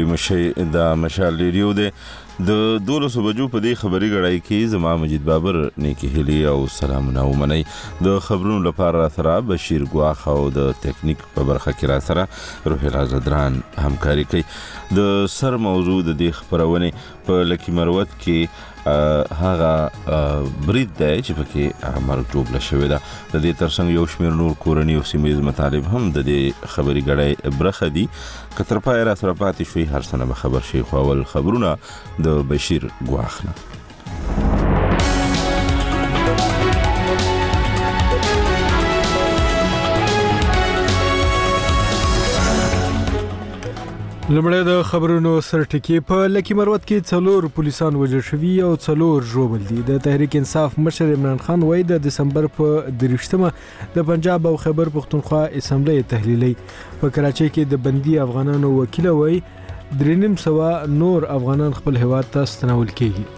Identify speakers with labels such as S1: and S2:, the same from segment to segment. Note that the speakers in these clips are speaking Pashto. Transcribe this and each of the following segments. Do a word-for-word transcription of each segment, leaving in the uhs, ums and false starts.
S1: ستوري مشي د مشال ریډیو دی د دولسو بجو په دې خبري غړای کې زما مجید بابر نیکی هلی او سلامونه ومني د خبرونو لپاره سره بشیر ګواخ او د ټیکنیک په برخه کې را سره روح العزدران همکاري کوي د سر موضوع د دې خبرونه په لکی مروت کې هغه برید دی چې پکې مرګ جوړ شوی دا د دې ترڅنګ یو شمېر نور کورنی او سیمایي مطالب هم د دې خبري غړای برخه دي کتر پای را سره پاتې شوی هر څه به خبر شي خو اول خبرونه د بشیر ګواخنه
S2: لمړی د خبرونو سرټکی په لکی مروت کې څلور پولیسان وژل شوي او څلور ژوبل دي د تحریک انصاف مشر عمران خان وایي د دسمبر په دریشتمه د پنجاب او خیبر پختونخوا اسمبلی تحلیلي په کراچۍ کې د بندي افغانانو وکیل وایي درنیم سوا نور افغانان خپل هیواد ته ستنول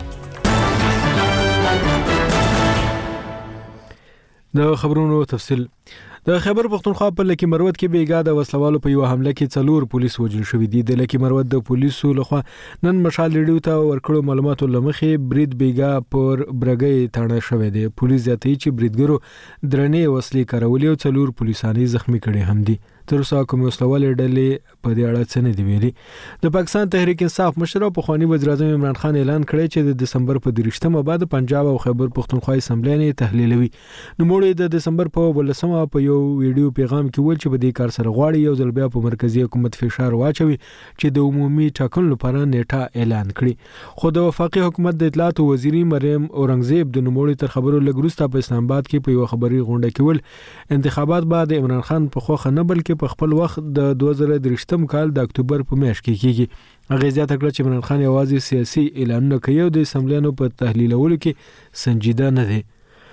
S2: کیږي د خبرونو تفصیل د خیبر پختونخوا په لکی مروت کې بیګا د وسلوالو په یو حمله کې څلور پولیس وژل شوي دي د لکی مروت د پولیسو لخوا نن مشال ریډیو ته ورکړو معلوماتو لمخې برید بیګا پر برګي تاڼه شوی دی پولیس ځاتي چې بریدګرو درنې وسلې کارولې او څلور پولیسانی زخمی کړي هم دي تر اوسه کوم وسلوال ډلې په دې اړه څه نه دی ویلي د پاکستان تحریک انصاف مشر او پخوانی وزیر اعظم عمران خان اعلان کړی چې د دسمبر په دریشتمه بعد پنجاب او خیبر پختونخوا اسمبلی نه تحلیلوي نو موږ د دسمبر په ولسمه په یو ویډیو پیغام کې ول چې په دې کار سره غواړي یو ځل بیا په مرکزی حکومت فشار واچوي چې د عمومي ټاکنو لپاره نیټه اعلان کړي خو د وفاقي حکومت د اطلاعات وزیري مریم اورنګزیب د نوموړي تر خبرو لګروسته په اسلام آباد کې په یو خبري غونډه کې ول انتخابات بعد عمران خان په خوخه نه بلکې په خپل وخت د دوه زره درشتم کال د اکتوبر په میاشت کې کیږي هغه زیاته کړه چې عمران خان یوازې سیاسي اعلانونه کوي او د اسمبلیانو په تحلیلولو کې سنجیده نه دی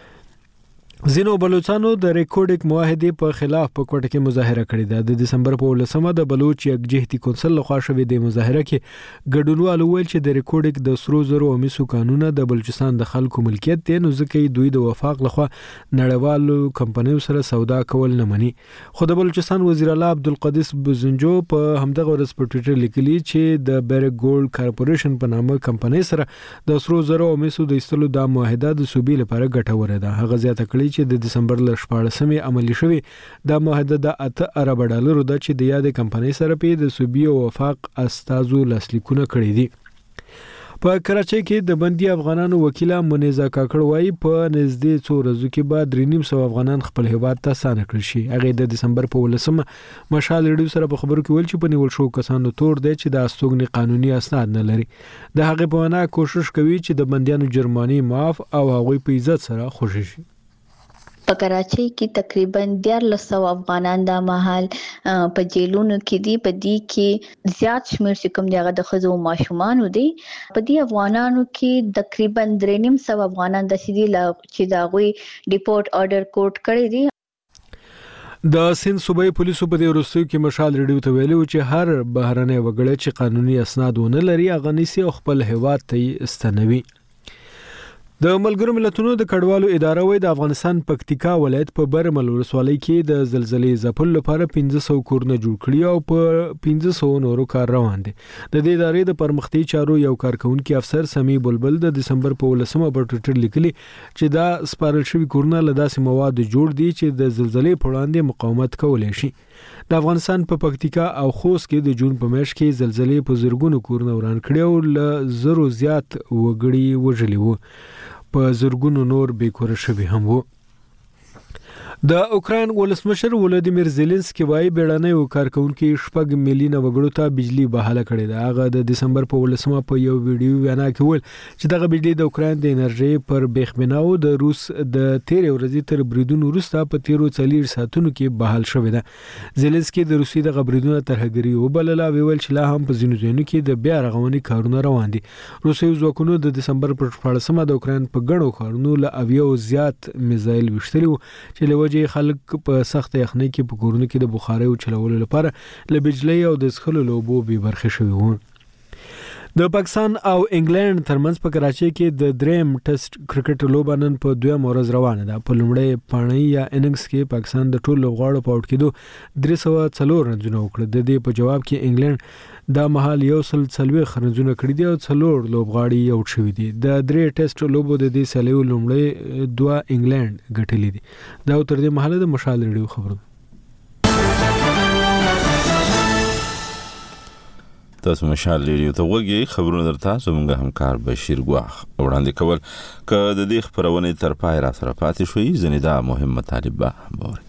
S2: زینو بلوچستانو د ریکورډیک معاهدې په خلاف په کوټه کې مظاهره کړې ده د دسمبر په ولسمه د بلوچ یکجهتي کونسل لخوا شوې د مظاهره کې ګډونوالو ویل چې د ریکورډیک د سرو زرو او مسو قانون د بلوچستان د خلکو ملکیت دی نو ځکه دوی د وفاق لخوا نړیوالو کمپنیو سره سودا کول نه مني خو د بلوچستان وزیر اعلی عبدالقدس بزنجو په همدغه ورځ په ټویټر لیکلي چې د بیرک ګولډ کارپوریشن په نامه کمپنۍ سره د سرو زرو او مسو د ایستلو د معاهده د صوبې لپاره ګټوره ده هغه زیاته کړي چې د دسمبر ل شپاړسمې عملی شوی د معاهده د اته ارب ډالرو د چې د یاد کمپنۍ سره په د صوبې او وفاق استازو لاسلیکونه کړی دي په کراچۍ کې د بندي افغانانو وکیل منیزا کاکړ وایي په نږدې څو ورځو کې بعد درې نیم سو افغانان خپل هیواد ته ستانه کړل شي هغه د دسمبر په ولسمه مشال ریډیو سره په خبرو کې ویل چې په نیول شو کسانو تور دی چې د استوګنې قانوني اسناد نه لري د هغه په وینا کوشش کوي چې د بنديانو جرماني معاف او هغوی په عزت سره خوشي شي
S3: په کراچۍ کې تقریبا دیارلس سوه افغانان دا مهال په جیلونو کې دي په دې کې زیات شمیر چې کوم دی هغه د ښځو او ماشومانو دي په دې افغانانو کې تقریبا درې نیم سوه افغانان داسې دي چې د هغوی ډیپورټ آرډر کوټ کړی دي
S2: د سند صوبایي پولیسو په دې وروستیو کې مشال ریډیو ته ویلي چې هر بهرنی وګړی چې قانوني اسناد ونه لري هغه نیسي او خپل هیواد ته استنوي د ملګرو ملتونو د کډوالو اداره وای د افغانستان پکتیکا ولایت په برمل ولسوالۍ کې د زلزلې ځپل لپاره پنځه سوه کورونه جوړ کړي او په پنځه سوه نورو کار روان دي د دې ادارې د پرمختي چارو یو کارکونکي افسر سمی بلبل د دسمبر په ولسمه په ټویټر لیکلي چې دا سپارل شوی کورونه له داسې مواد جوړ دي چې د زلزلې په وړاندې مقاومت کولی شي د افغانستان په پکتیکا او خوست کې د جون په میاشت کې زلزلې په زرګونو کورونه وران کړي او له زرو زیات وګړي وژلي وو په زرګونو نور بیکوره شوي هم وو د اوکراین ولسمشر ولادیمیر زيلنسکي وايي بیړنۍ کارکونکو شپږ میلیونه وګړو ته بجلی بحاله کړې ده هغه د دسمبر په ولسمه په یو ویډیو وینا کې ول چې دغه بجلی د اوکراین د انرژي پر بیخ بناو د روس د تیر ورځې تر بریدونو وروسته په تیرو څلور ساعتونو کې بحال شوې ده زيلنسکي د روسي د غبرګونو ترهګري وبلله ویل چې لا هم په ځینو ځایونو کې د بیا رغونې کارونه روان دي روسي ځواکونو د دسمبر په شپاړسمه د اوکراین په ګڼو ښارونو له اویو زیات میزایل وشتلي چې لوجه خلک په سخت یخنۍ کې په کورونو کې د بخارۍ او چلولو لپاره له بجلی او د څښلو اوبو بې برخې شوي وو د پاکستان او انګلند ترمنځ په کراچۍ کې د دریم ټیسټ کرکټ لوبه نن په دویم ورځ روانه ده. په لومړۍ پاڼۍ یا اننګز کې پاکستان د ټولو لوبغاړو په آوټ کېدو درې سوه څلور رنونه وکړل. د دې په جواب کې انګلند دا مهال یو سل څلوېښت رنونه کړي دي او څلور لوبغاړي آوټ شوي دي. د درې ټیسټ لوبو د دې سیالیو لومړۍ دوه انګلند ګټلې دي. دا تر دې مهاله د مشال ریډیو خبرونه.
S1: تاسو مشال ریډیو ته وګورئ. خبرونه درته زموږ همکار بشیر ګواخ وړاندې کول. که د دې خبرونې تر پای را سره پاتې شوي ځینې دا مهم مطالب به هم واورئ.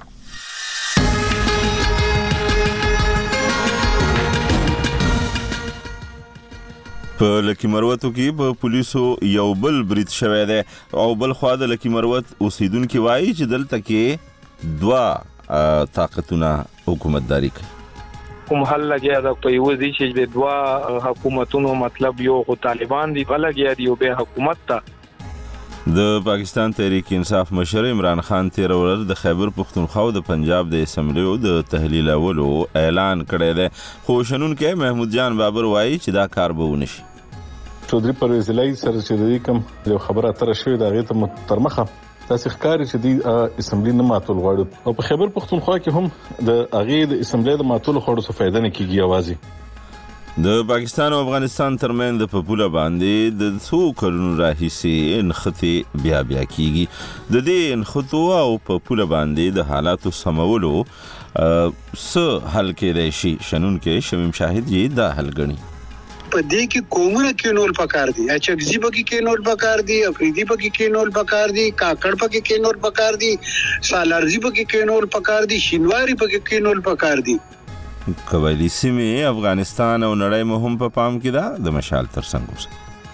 S1: په لکی مروتو کې په پولیسو یو بل برید شوی دی او بل خوا د لکی مروت اوسیدونکي وایي چې دلته کې دوه طاقتونه حکومتداري کوي.
S4: کوم حل لګیا دا په یو ځای چې د دوه حکومتونو مطلب یو خو طالبان دي بل لګیا دی او به حکومت ته
S1: د پاکستان تحریک انصاف مشر عمران خان تیر ورځ د خیبر پختونخوا او د پنجاب د اسمبلیو د تحلیل اولو اعلان کړی دی خو شنونکي محمود جان بابر وایي چې دا کار به ونشي.
S5: چودري پرویز الهی سره چې د کوم یو خبره تر شوې د هغې ته تر مخه داسې ښکاري چې د اسمبلي نه ماتول غواړي او په خیبر پختونخوا کې هم د هغې د اسمبلي د ماتولو خوړو څه فایده نه کېږي. یوازې
S1: د پاکستان او افغانستان ترمنځ د پپوله باندې د څو کلونو راهیسې نښتې بیا بیا کېږي. د دې نښتو او پپوله باندې د حالاتو سمولو څه حل کېدای شي؟ شنونکی شمیم شاهد یې دا حل ګڼي.
S6: په دې کې قومونه کېنول پکار دي، اچکزي پکې کېنول پکار دي، افریدي پکې کېنول پکار دي، کاکړ پکې کېنول پکار دي، سالارزي پکې کېنول پکار دي، شینواري پکې کېنول پکار دي.
S1: قبایلی سیمې افغانستان او نړۍ مو هم په پام کې ده. د مشال ترڅنګ اوسئ.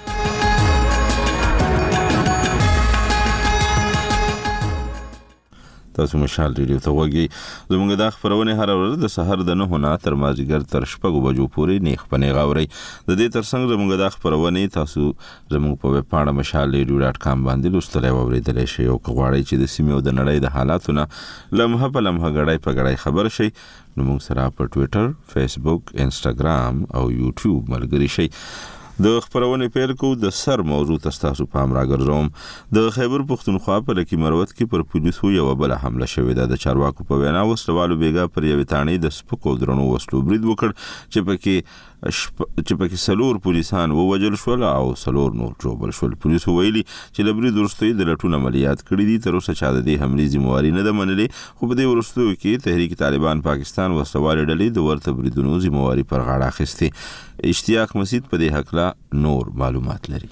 S1: تاسو مشال ریډیو ته وګورئ. زموږ د خبرونه هر ورځ د سحر د نه نه تر مازیګر تر شپږو بجو پورې نیخ پنې غاوري. د دې ترڅنګ زموږ د خبرونه تاسو زموږ په ویب پاڼه مشال ریډیو ډاټ کام باندې لوستلای او اوریدلای شئ او غواړئ چې د سیمې او د نړۍ د حالاتونه لمحه په لمحه غړای په غړای خبر شئ نو موږ سره په ټوئیټر، فیسبوک، انسټاګرام او یوټیوب ملګری شئ. د خبرونه پیل کو د سر موضوع تاسو پام راګرځوم. د خیبر پختونخوا په لکی مروت کې پر پولیسو یو بل حمله شوې ده. د چارواکو په وینا وسلوالو بیګا پر یو تانی د سپکو درنو وسلو برید وکړ چې پکې چې پکې سلور پولیسان ووجل شول او سلور نور جوړ شول. پولیسو ویلي چې د برید وروسته د لټون عملیات کړي دي. تر اوسه چا د دې حملې ذمہواری نه ده منلې خو په دې وروسته کې تحریک طالبان پاکستان وسلوال ډلې د ورته بریدونو ذمہواری پر غاړه اخیستې. اشتیاق مسید په دې حق لا نور معلومات لري.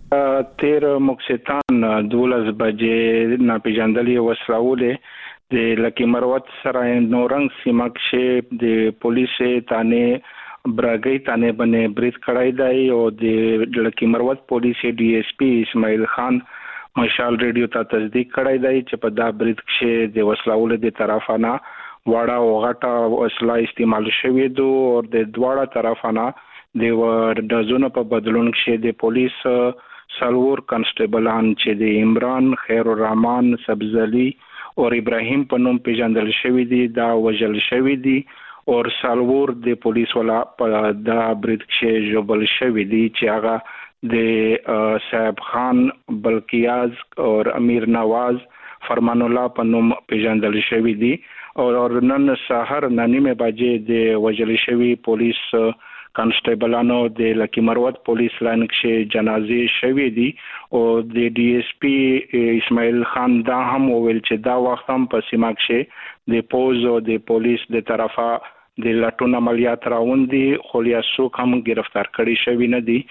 S4: تیر مقصدان دولس بجې ناپېژندلې وسلوالې د لکی مروت سره نورنګ سیمه کې د پولیس تانه براګي تانه باندې برید کړای دی او د لکی مروت پولیس ډي اس پی اسماعیل خان مشال ریډیو ته تصدیق کړای دی چې په دا برید کې د وسلوالو د طرفانه واړه او غټه وسله استعمال شوې دو او د دواړه طرفانه د ورډزونو په بدلون کې د پولیس سلور کنسټیبلان چې د عمران، خیر الرحمن، سبزلی او ابراهیم په نوم پیژندل شوی دي دا وجل شوی دي او سلور د پولیس ولا په دا برید کې جوړل شوی دي چې هغه د صاحب خان، بلقیاز او امیر نواز، فرمان الله په نوم پیژندل شوی دي او نن سحر نیمه بجې د وجل شوی پولیس کنسټیبلانو د لکی مروت پولیس لاین کې جنازې شوې دي او د ډي اس پی اسماعیل خان دا هم ویل چې دا وخت هم په سیمه کې د پوز او د پولیس د طرفه د لټون عملیات راوند دي خو یا څوک هم گرفتار کړي شوی نه دي.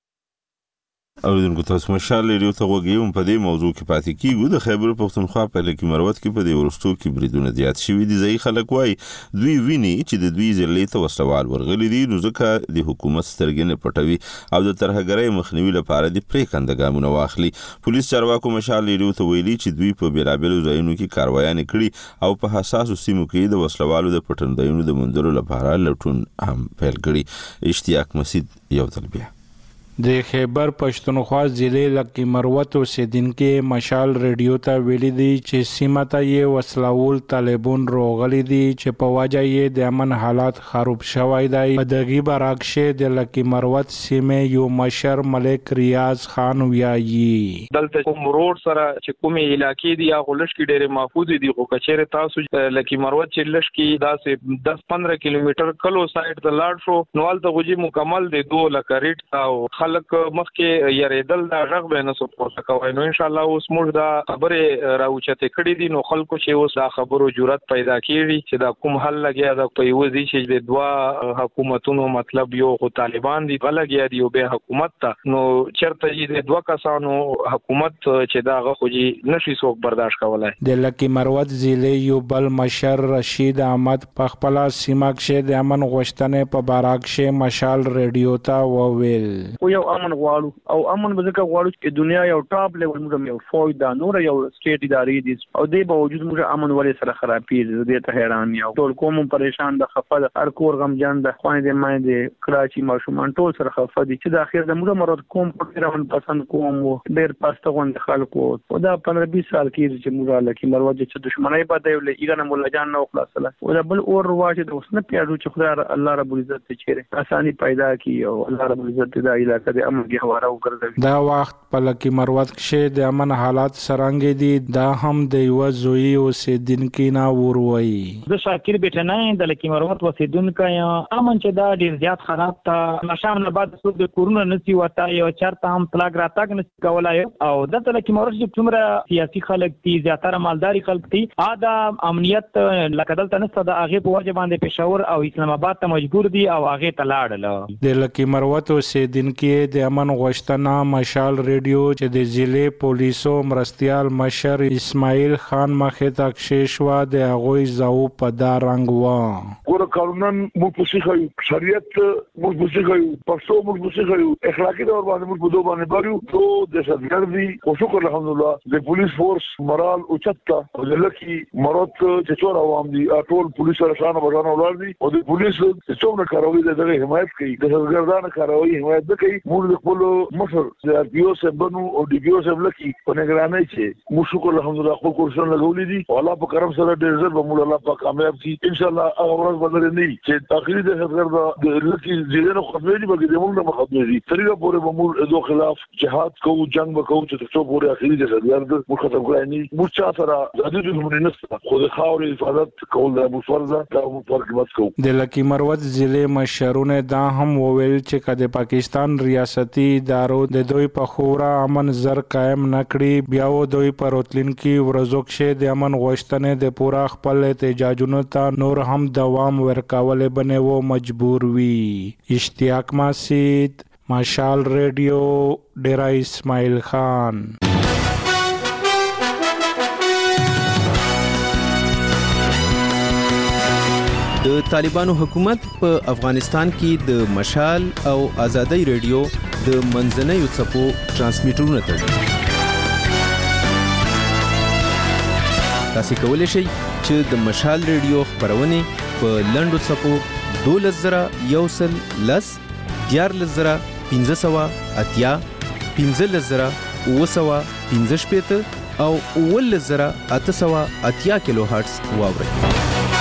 S1: اوریدونکو تاسو مشال ریډیو ته وګورئ. په دې موضوع کې پاتې کیږو. د خیبر پختونخوا په لکی مروت کې په دې ورستو کې بریدونه زیات شوي دي. ځای خلک وایي دوی ویني چې د دوی ضلعې ته وسلوال ورغلي دي نو ځکه د حکومت سترګې نه پټوي او د ترهګرۍ مخنیوي لپاره د پریکنده ګامونه واخلي. پولیس چارواکو مشال ریډیو ته ویلي چې دوی په بیلابیلو ځایونو کې کاروایانې کړي او په حساسو سیمو کې د وسلوالو د پټنځایونو د موندلو لپاره لټون هم پیل کړي. اشتیاق مسید یو ځل بیا.
S7: د خیبر پښتونخوا ضلع لکی مروت اوسیدونکو مشال ریډیو ته ویلي دي چې سیمه ته یې وسلوال طالبان راغلي دي چې په وجه یې د امن حالات خراب شوی دی. په دغه برعکس د لکی مروت سیمه یو مشر ملک ریاض خان ویایي
S8: دلته کوم روډ سره چې کومې علاقې دي هغه لشکې ډېرې محفوظ دي خو کچېره تاسو لکی مروت چې لشکې داسې دس پندرہ کیلومتر کلو سایډ ته لاړ شو نو هلته غوجي مکمل دی دوه لکه ریټ او خلک مخکې یریدل دا غږ به نه سپورټ کوي. نو ان شاء الله اوس موږ دا خبره راوچته کړې دي نو خلکو چې اوس دا خبرو جرأت پیدا کړي چې دا کوم حل لګیا دا په یو ځای چې د دوا حکومتونو مطلب یو خو طالبان دي بلګیا دي او به حکومت ته نو چرته چې د دوا کسانو حکومت چې دا غوږی نشي څوک برداشت کولای.
S7: د لکی مروت ضلع یو بل مشر رشید احمد په خپل سیمه کې د امن غوښتنې په برعکس مشال ریډیو ته وویل
S9: یو امن غواړو او امن به ځکه غواړو چې دنیا یو ټاپ لیول موږ یو فوج دا نور یو سټیټ ادارې دي او د باوجود موږ امن ولې سره خرابېږي دې ته حیران یو ټول کوم پریشان د خفه د هر کور غمجن د خويندې مایندې کراچي ماشومان ټول سره خفه دي چې د اخر د موږ مراد کوم پرون پسند کوم ډېر پاسته غوند خلکو او دا پندرہ بیس سال کې چې موږ لکه مروج چې دښمنۍ په دی ولې ایګنه مولا جان نو خلاصله او دا بل اور واجه د وسنه پیاړو چې خدای الله رب العزت ته چیرې اساني پیدا کی او الله رب العزت دا علاقه د امن کې هواره وګرځوي.
S7: دا وخت په لکی مروت کې د امن حالات سرنګ دي دا هم د یو زوی اوسیدونکو نه وروي.
S10: زه شاکر بیٹنه د لکی مروت اوسیدونکو امن چې دا ډیر زیات خراب تا نشام نه بعد څو د کورونا نسی وتا یو چرته هم پلاګ راتګ نسی کولای او د لکی مروت چې څومره سیاسي خلک دي زیاتره مالداري خلک دي ادا امنیت لکه دلته نسته د هغه په وجه باندې پېښور او اسلام آباد ته مجبور دي او هغه ته لاړل.
S7: د لکی مروت اوسیدونکو د امن غوښتنه مشال ریډیو چې د ضلع پولیسو مرستيال مشر اسماعیل خان مخه تا کښېشوا د هغوی زاو په دا رنګ و
S11: ګور قانونن مو پوښیږي شریعت مو پوښیږي پښتو مو پوښیږي اخلاقی دور باندې مو په دوه باندې باريو ته د شتګردي او شکر الحمدلله د پولیس فورس مرال او چتا او د لکی مرات چې څور عوام دي ټول پولیس سره شانه بشانه ولر دي او د پولیس چې څومره کاروي دغه حمایت کوي د شتګردانو کاروي حمایت کوي موږ د خپل مشر د ار پی او سره بنو او ډي پی او سره لکی په نگرانۍ چې مو شکر الحمدلله خپل کورسونه لګولې دي او الله په کرم سره ډېر زر به موږ الله په کامیاب شي ان شاء الله هغه ورځ بدل نه چې اخري د شتګرد د لکی ځینو خپلې دي بلکې د موږ نه مخاطب دي ترې پورې به موږ د خلاف جهاد کوو جنگ وکړو چې څو پورې اخري د شتګرد موږ ختم کړای نه موږ چا سره د دې موږ نه خو د خاورې حفاظت کول د موږ فرض ده او موږ پرګمت کوو.
S7: د لکی مروت ضلع مشرونه دا هم وویل چې کله پاکستان ریاستي ادارو د دوی په خورا امن زر قائم نکړي بیا و دوی پر راتلونکي ورځو کې د امن غوښتنې د پورا خپل احتجاجونو ته نور هم دوام ورکول بنه و مجبور وي. اشتیاق ماسید مشال ریډیو ډیرا اسماعیل خان.
S12: د طالبانو حکومت په افغانستان کې د مشال او آزادۍ ریډیو د منځنیو څپو ترانسمیټرونه تړي. تاسو کولی شئ چې د مشال ریډیو خبرونه په لنډو څپو دولس زره یو سل لس دیارلس زره پنځه سوه اتیا پنځلس زره اوه سوه پنځه شپېته او اوولس زره اته سوه اتیا کیلو هرټز واورئ.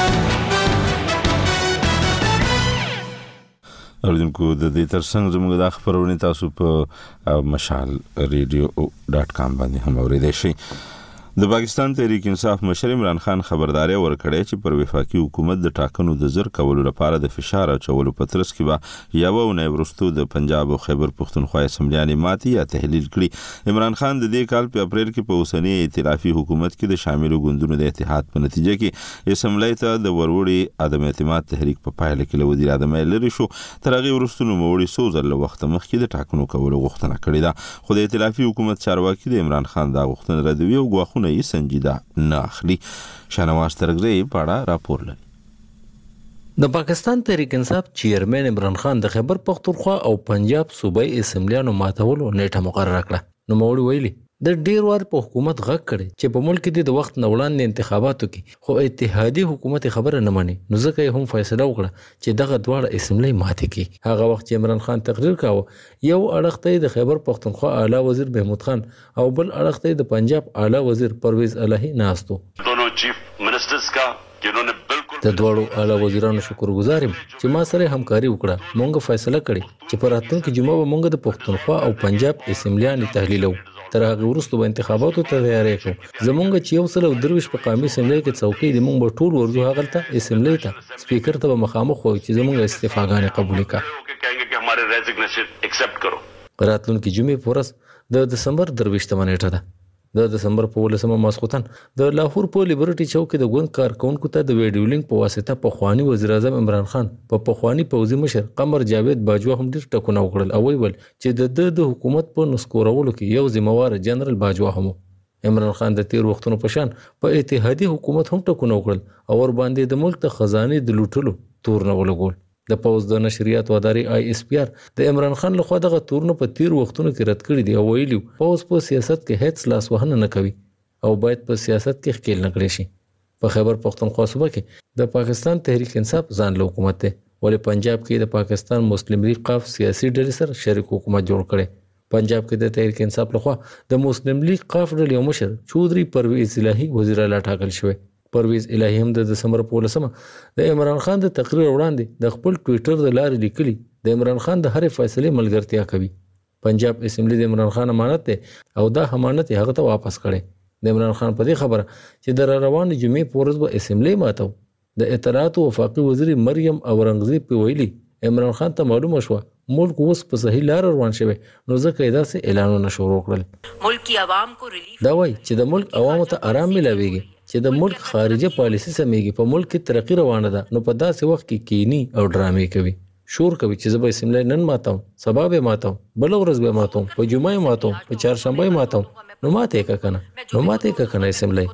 S1: اوریدونکو د دې ترڅنګ زموږ د خبرونه تاسو په مشال ریډیو ډاټ کام باندې هم اوریدئ شئ. د پاکستان تحریک انصاف مشر عمران خان خبرداري ورکړې چې پر وفاقي حکومت د ټاکنو د زر کولو لپاره د فشار اچولو په ترڅ کې به یو نه ورستو د پنجاب او خیبر پښتونخوا اسمبلیانې ماتي یا تحلیل کړي. عمران خان د دې کال په اپریل کې په اوسنی ائتلافي حکومت کې د شاملو ګوندونو د اتحاد په نتیجه کې اسمبلی ته د وروړي عدم اعتماد تحریک په پایله کې له وزیر اعظم لري شو. تر هغه وروسته نو وروړي سوزر له وخت مخکې د ټاکنو کولو غوښتنه کړې ده خو د ائتلافي حکومت چارواکي د عمران خان دا غوښتنه ردوي او غواخونه یې سنجیده نه اخلي. شانواز ترګزی پاړه راپور لري.
S13: د پاکستان تحریک انصاف چیرمن عمران خان د خیبر پختونخوا او پنجاب صوبایي اسمبلیانو ماتولو نیټه مقرره کړه. نو موري ویلي د ډیر وار په حکومت غږ کړي چې په ملک کې د وخت نه وړاندې انتخاباتو کې خو اتحادي حکومت خبره نه مني، نو ځکه یې هم فیصله وکړه چې دغه دواړه اسمبلی ماتې کړي. هغه وخت چې عمران خان تقریر کاوه، یو اړخ ته د خیبر پختونخوا اعلی وزیر محمود خان او بل اړخ ته د پنجاب اعلی وزیر پرویز الہی ناستو.
S14: दोनों chief ministers का जिन्होंने बिल्कुल
S13: د دواړو اعلی وزیرانو شکرګزار یم چې ما سره همکاري وکړه. مونږ فیصله کړې چې په راتلونکي جمعه به مونږ د پښتونخوا او پنجاب اسمبلیان تحلیلو. تر هغه وروسته به انتخاباتو ته تیاری کوو. زمونږ چې یو سل او درویش په قومي اسمبلی کې څوکۍ دي، مونږ به ټول ورځو هغلته اسمبلی ته سپیکر ته به مخامخ وایو چې زمونږ استعفاګانې قبول کړه.
S14: कहेंगे कि हमारे रेजिग्नेशन एक्सेप्ट करो.
S13: راتلونکي جمعې په ورځ د دسمبر درویشتمه نیټه ده. د دسمبر په ولسمه ماسخوتن د لاهور په لیبرټي چوک کې د ګوند کارکونکو ته د ویډیو لینک په واسطه پخوانی وزیر اعظم عمران خان په پخوانی پوځي مشر قمر جاوید باجوا هم ډیر ټکونه وکړل او ویل چې د د حکومت په نسکورولو کې یو ذمہوار جنرال باجوا هم. عمران خان د تیر وختونو په شان په اتحادي حکومت هم ټکونه وکړل او ور باندې د ملک د خزانه د لوټلو تور نه ولګول. د پوز د نشریات اداري آی اس پی آر د عمران خان لخوا دغه تورنه په تیر وختونو کې رد کړی دی او ویلي پوز په سیاست کې هیڅ لاس وهنه نه کوي او باید په سیاست کې ښکیل نه کړی شي. په خیبر پختونخوا صوبه کې د پاکستان تحریک انصاف ځان له حکومت ته ولې پنجاب کې د پاکستان مسلم لیگ قاف سیاسي ډلې سره شریک حکومت جوړ کړي. پنجاب کې د تحریک انصاف لخوا د مسلم لیگ قاف ډلې مشر چودري پرویز الہی وزیر اعلی ټاکل شوی. پرویز الہی هم د دسمبر په ولسمه د عمران خان د تقریر وړاندې د خپل ټوئیټر د لارې لیکلي د عمران خان د هرې فیصلې ملګرتیا کوي. پنجاب اسمبلی د عمران خان امانت ده او دا امانت هغه ته واپس کړي. د عمران خان په دې خبره چې د روان جمعې په ورځ به اسمبلی ماتو، د اطلاعات او وفاقي وزیر مریم اورنګزیب په ویلي عمران خان ته معلومه شو ملک اوس په صحیح لار روان شوی، نو ځکه دا سه اعلانونه شروع کړل.
S15: ملکی عوام کو ریلیف
S13: دا وایي چې د ملک عوامو ته آرام ملويږي چې د ملک خارجه پالیسی سمېږي، په ملک کې ترقی روانه ده، نو په داسې وخت کې کینی او ډرامې کوي، شور کوي چې زه به اسمبلی نن ماتم، سبا به ماتم، بل ورځ به ماتم، په جمعه ماتم، په چهارشنبه ماتم، نو ماته کا کنه نو ماته کا کنه اسمبلی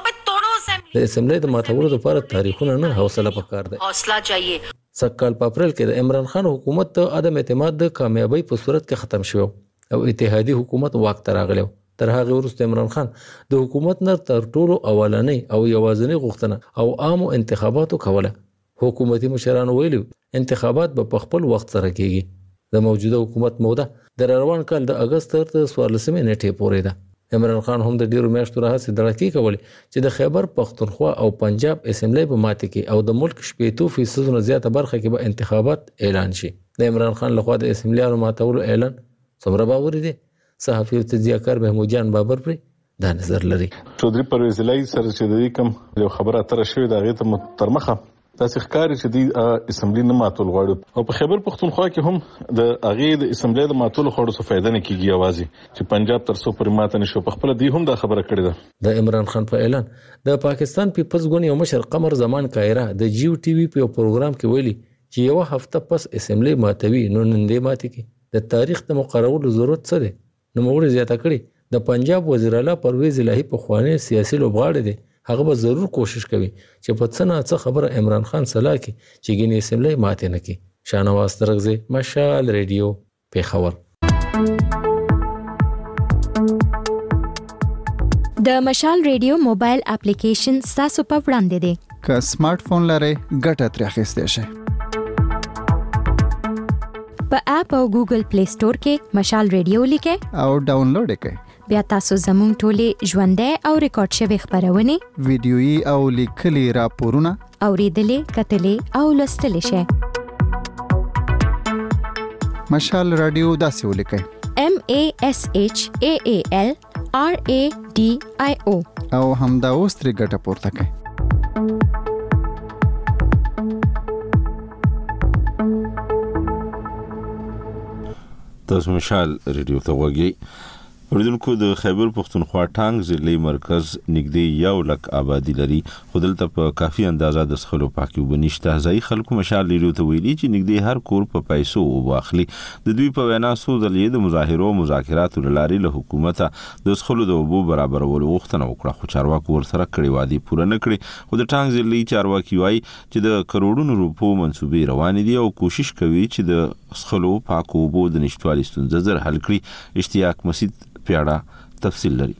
S13: د اسمبلی د ماتولو لپاره تاریخونه نه حوصله پکار ده.
S15: حوصله چاهیے.
S13: سکهال په اپریل کې د عمران خان حکومت ته عدم اعتماد د کامیابی په صورت کې ختم شو او اتحادی حکومت واک ته راغلی. تر هغه وروسته عمران خان د حکومت نه تر ټولو اولنۍ او یوازینۍ غوښتنه او عامو انتخاباتو کوله. حکومتي مشرانو ویلي انتخابات به په خپل وخت سره کیږي. د موجوده حکومت موده د روان کال د اگست تر څوارلسمې نیټې پورې ده. عمران خان هم د ډیرو میاشتو راهیسې دړکی کولې چې د خیبر پختونخوا او پنجاب اسمبلی په ماته کې او د ملک شپږ فیصد نه زیاته برخه کې به انتخابات اعلان شي. د عمران خان لخوا د اسمبلیانو ماتولو اعلان څومره باوري دی؟ صحافي او تجزیه‌کار محمود جان بابر پر دا نظر لري.
S5: چودري پرویز الہی سره چې د دې کوم یو خبره تر شوې د هغه ته ترمخه تاسو ښکاری چې د اسمبلی نه ماتول غواړي او په خیبر پختونخوا کې هم د هغه د اسمبلی د ماتول خوړو څه فائدہ نه کیږي اوازي چې پنجاب تر څو پرې ماته نشو په خپل دی هم دا خبره کړې ده.
S13: د عمران خان په اعلان د پاکستان پیپلز ګوند یو مشر قمر زمان کایرا د جیو ټي وي په پروګرام کې ویلي چې یو هفته پس اسمبلی ماتوي نو نن دې ماتي کې د تاریخ د مقررولو ضرورت څه دی. نو موږ زیاته کړی د پنجاب وزیر اعلی پرویز الہی په خواني سیاسي لوبغاړي دي، هغه به ضرور کوشش کوي چې په څه نه څه خبره عمران خان سلا کی چې ګینې اسمبلی ماته نه کی. شاهنواز ترغزی، مشال ریډیو، پیښور.
S16: د مشال ریډیو موبایل اپلیکیشن تاسو په وړاندې دی.
S17: که سمارټ فون لرئ ګټه ترې اخیستئ شئ.
S16: په اپ او ګوګل پلی سٹور کې مشال ریډیو لیکئ
S17: او ډاونلوډ یې کړئ.
S16: بیا تاسو زموږ ټولې ژوندۍ او ریکارډ شوي خبرونه،
S17: ویډیويي او لیکلي راپورونه
S16: اوریدلې، کتلې او لوستلې شئ.
S17: مشال رادیو داسې ولیکئ:
S16: M A S H A A L R A D I O
S17: او همدا اوس ترې ګټه پورته کړئ.
S1: تاسو مشال ریډیو ته وګورئ. اوریدونکو د خیبر پختونخوا ټانګ ضلعي مرکز نږدې یو لک آبادی لري، خو دلته په کافي اندازه د څښلو پاکي اوبه نشته. ځایي خلکو مشال ریډیو ته ویلي چې نږدې هر کور په پیسو اوبه اخلي. د دوی په وینا څو ځله یې د مظاهرو او مذاکراتو له لارې له حکومته د څښلو د اوبو برابرولو غوښتنه وکړه، خو چارواکو ورسره کړې وعدې پوره نه کړې. خو د ټانګ ضلعي چارواکي وایي چې د کروڑونو روپو منصوبې روانې دي او کوشش کوي چې د څښلو پاکو اوبو د نشتوالي ستونزه زر حل کړي. اشتیاق مسید پیاړه تفصیل لري.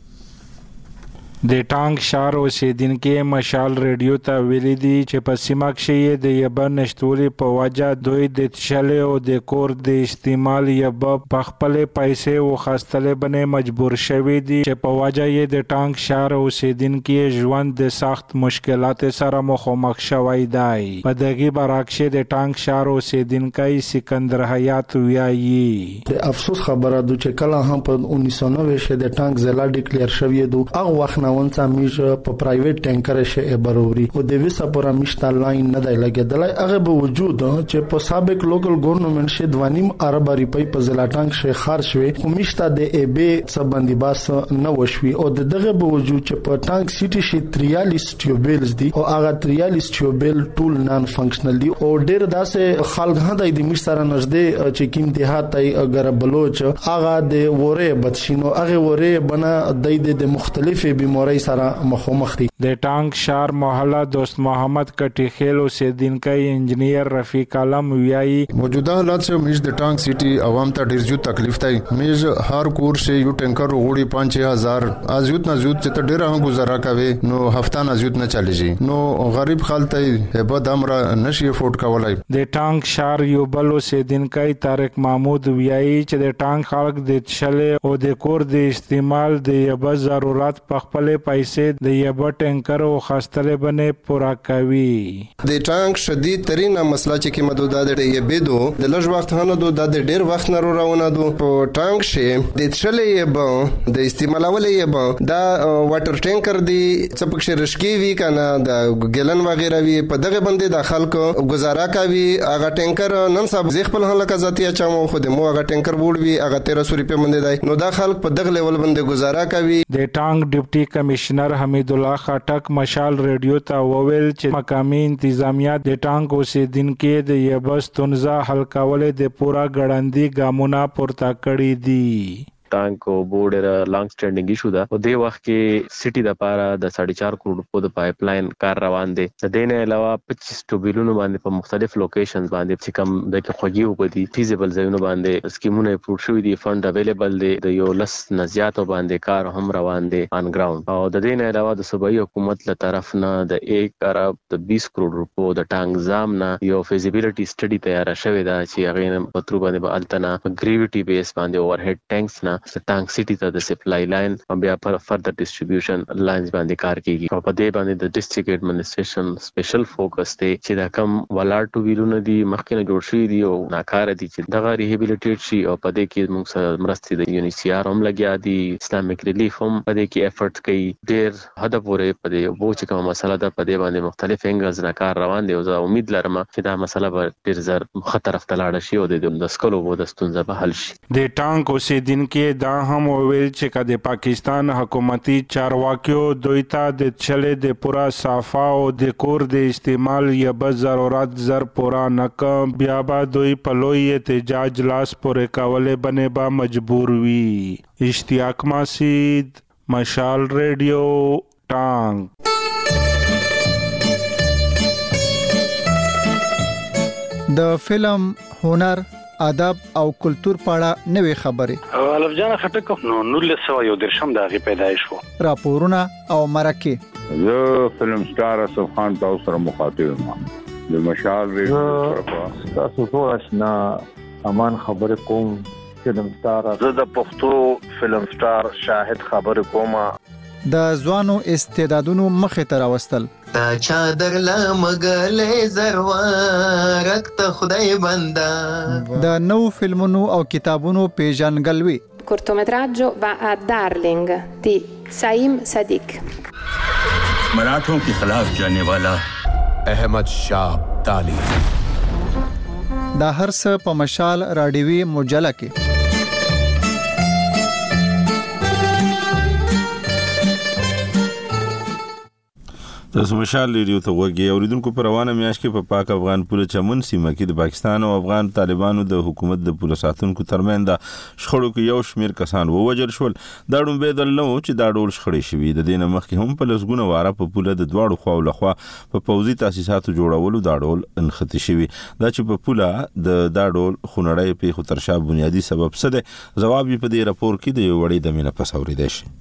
S7: د ټانک شار اوسیدونکو مشال ریډیو ته ویلي دي چې په سیمه کې د یبه نشټولي په وجه دوی د تشلې او د کور د استعمال یبه په خپل پیسې وخاستلې باندې مجبور شوي دي چې په وجه یې د ټانک شار اوسیدونکو ژوند د سخت مشکلات سره مخامخ شوی دی. په دغه برعکس د ټانک شار اوسیدونکو سکندر حیات ویایي
S18: د افسوس خبره ده چې کله هم په उन्नीस सौ नब्बे کې د ټانک ضلع ډیکلیئر شوی دی. هغه وخت ونڅا میش په پرایویټ ټانکر شې برووري او د ویسا پورا مشتا لاین نه دی لګیدلای. هغه به وجود چې په سابق لوکل ګورنمنت شې دوانیم ارب روپۍ په ضلع ټانک شې خرج شوی خو مشتا د ای بي سبندي باس نه وشوي او دغه به وجود چې په ټانک سيټي شې تریالیس ټیوبلز دي او هغه تریالیس ټیوبل ټول نان فنکشنل دي او ډېر داسې خلک هدا د مشتره نږدې چې کیم دیهات ای اگر بلوچ هغه د وره بدشینو هغه وره بنا د مختلفې بیماری سره مخامخ دي.
S7: د ټانک شار محله دوست محمد کټی خیل اوسیدونکو انجنیر رفیق عالم ویایي
S19: موجوده حالات سے میز د ټانک سیټي عوام ته ډیر زیات تکلیف دی. میز هر کور سے یو ټانکر وګړي پانچ هزار ازیوت نزیوت چې ته ډیر هم گزاره کوي نو هفته نزیوت نه چلیږي نو غریب خلک ته به دمر نشي افورد کولای.
S7: د ټانک شار یو بل اوسیدونکو طارق محمود ویایي چې د ټانک خلک د تشلې او د کور د استعمال د یبه ضرورت په خپل پیسې د یبه ټانکر او خاستلې باندې پورا کوي.
S20: د ټانک شدید ترين مسله چې کې مدوده د یبه دو د لږ وخت هنه دو د ډیر وخت نه روانه دو په ټانک شې د تشلې یبه د استعمالول یبه دا واټر ټانکر دی څپک شرشکی وی کنه د ګلن وغیرہ وی په دغه باندې د خلکو گزاره کوي. هغه ټانکر نن صاحب زی خپل هلکه ذاتي اچامو خو د مو هغه ټانکر وړوي هغه تیرہ سو روپے باندې دی نو دا خلک په دغه لیول باندې گزاره کوي.
S7: د ټانک ډیپټي کمشنر حمید الله خټک مشال ریډیو ته وویل چې مقامي انتظامیه د ټانک اوسیدونکو د یبه ستونزه حل کول د پورا ګړندی ګامونه پورته کړی دي.
S21: ټانک او بورډر لانګ سټینډینګ ایشو ده او د وخت کې سټي د پاره د ساڑھے چار کروڑ په د پایپ لاین کار روان دي. د دې نه علاوه پچیس ټوبیلونو باندې په مختلف لوکیشنز باندې چې کوم د کې خوږی وبدي فیزیبل ځایونو باندې سکیمونه اپروو شوی دي فند اویلیبل دي د یو لس نزياتو باندې کار هم روان دي ان ګراوند او د دې نه علاوه د صوبایي حکومت له طرف نه د یک ارب د بیس کروڑ روپو د ټانک زام نه یو فیزیبিলিټي سټډي تیار شوی دا چې هغه نه پترو باندې به التنا ګریویټي بیس باندې اوورهډ ټانکس نه ټانک سټي ته د سپلای لاین او بیا پر فردر ډیسټریبیوشن لاینز باندې کار کوي او په دې باندې د ډیسټریکټ ایڈمنسټریشن سپیشل فوکس دی چې دا کم ولاړ ټو ویلونه دي مخکې جوړ شوی دی او ناکاره دي چې دغه ریهابیلیټیټ شي او په دې کې موږ سره مرستې د یو ان سی آر هم لګیا دي اسلامیک ریلیف هم په دې کې افورت کوي ډیر حد پورې په دې وو چې کومه مسله ده په دې باندې مختلف انګلز نه کار روان دي او زه امید لرم چې دا مسله به ډیر زر خطر افتلاړ شي او د سکلو وو د ستونزه به حل شي.
S7: د ټانک اوسیدونکو دا هم ویل چې کله پاکستان حکومتي چارواکیو دوی ته د چلې د پورا صافا او د کور د استعمال یا به ضرورت زر پورا نکم بیا به دوی په لوی احتجاج لاس پورې کولې باندې به مجبور وي. اشتیاق مسعود مشال ریډیو ټانک.
S17: د فلم هنر ادب او کلچر پاړه نوې خبرې
S22: الف جان خټک نو نور سو یو درشم د غي پیدایش وو
S17: راپورونه او مرکه
S23: زه فلم سٹار اسف خان تاسو سره مخاطب یم د مشال ریډیو
S24: تاسو ټول آشنا امان خبر کوم فلم سٹار
S22: زه د پښتو فلم سٹار شاهد خبر کوم
S17: د ځوانو استعدادونو مخې ته راوستل
S25: تا چادر لمغلې زروارک ته خدای بندا
S17: د نو فلمونو او کتابونو پیژنګلوي.
S26: cortometraggio va a Darling di Saim Sadiq.
S27: मराठों के खिलाफ जाने वाला अहमद शाह अब्दाली.
S17: دا هر څه په مشال راډیوي مجله کې.
S1: د مشال ریډیو ته وګورئ اوریدونکو پر روانه میاشت کې په پاک افغان پوله چمن سیمه کې د پاکستان او افغان طالبانو د حکومت د پوله ساتونکو ترمنځ د شخړو کې یو شمیر کسان ووجل شول. دا ډومبه دل نو چې دا ډول شخړې شوي د دې نه مخکې هم په لسګونه واره په پوله د دواړو خواو لخوا په پوځي تاسیساتو جوړولو دا ډول انختی شوي. دا چې په پوله د دا ډول خونړۍ پیښو تر شا بنیادی سبب څه دی؟ ځواب یې په دې راپور کې د یو وړې د مینه پس اورېدای شي.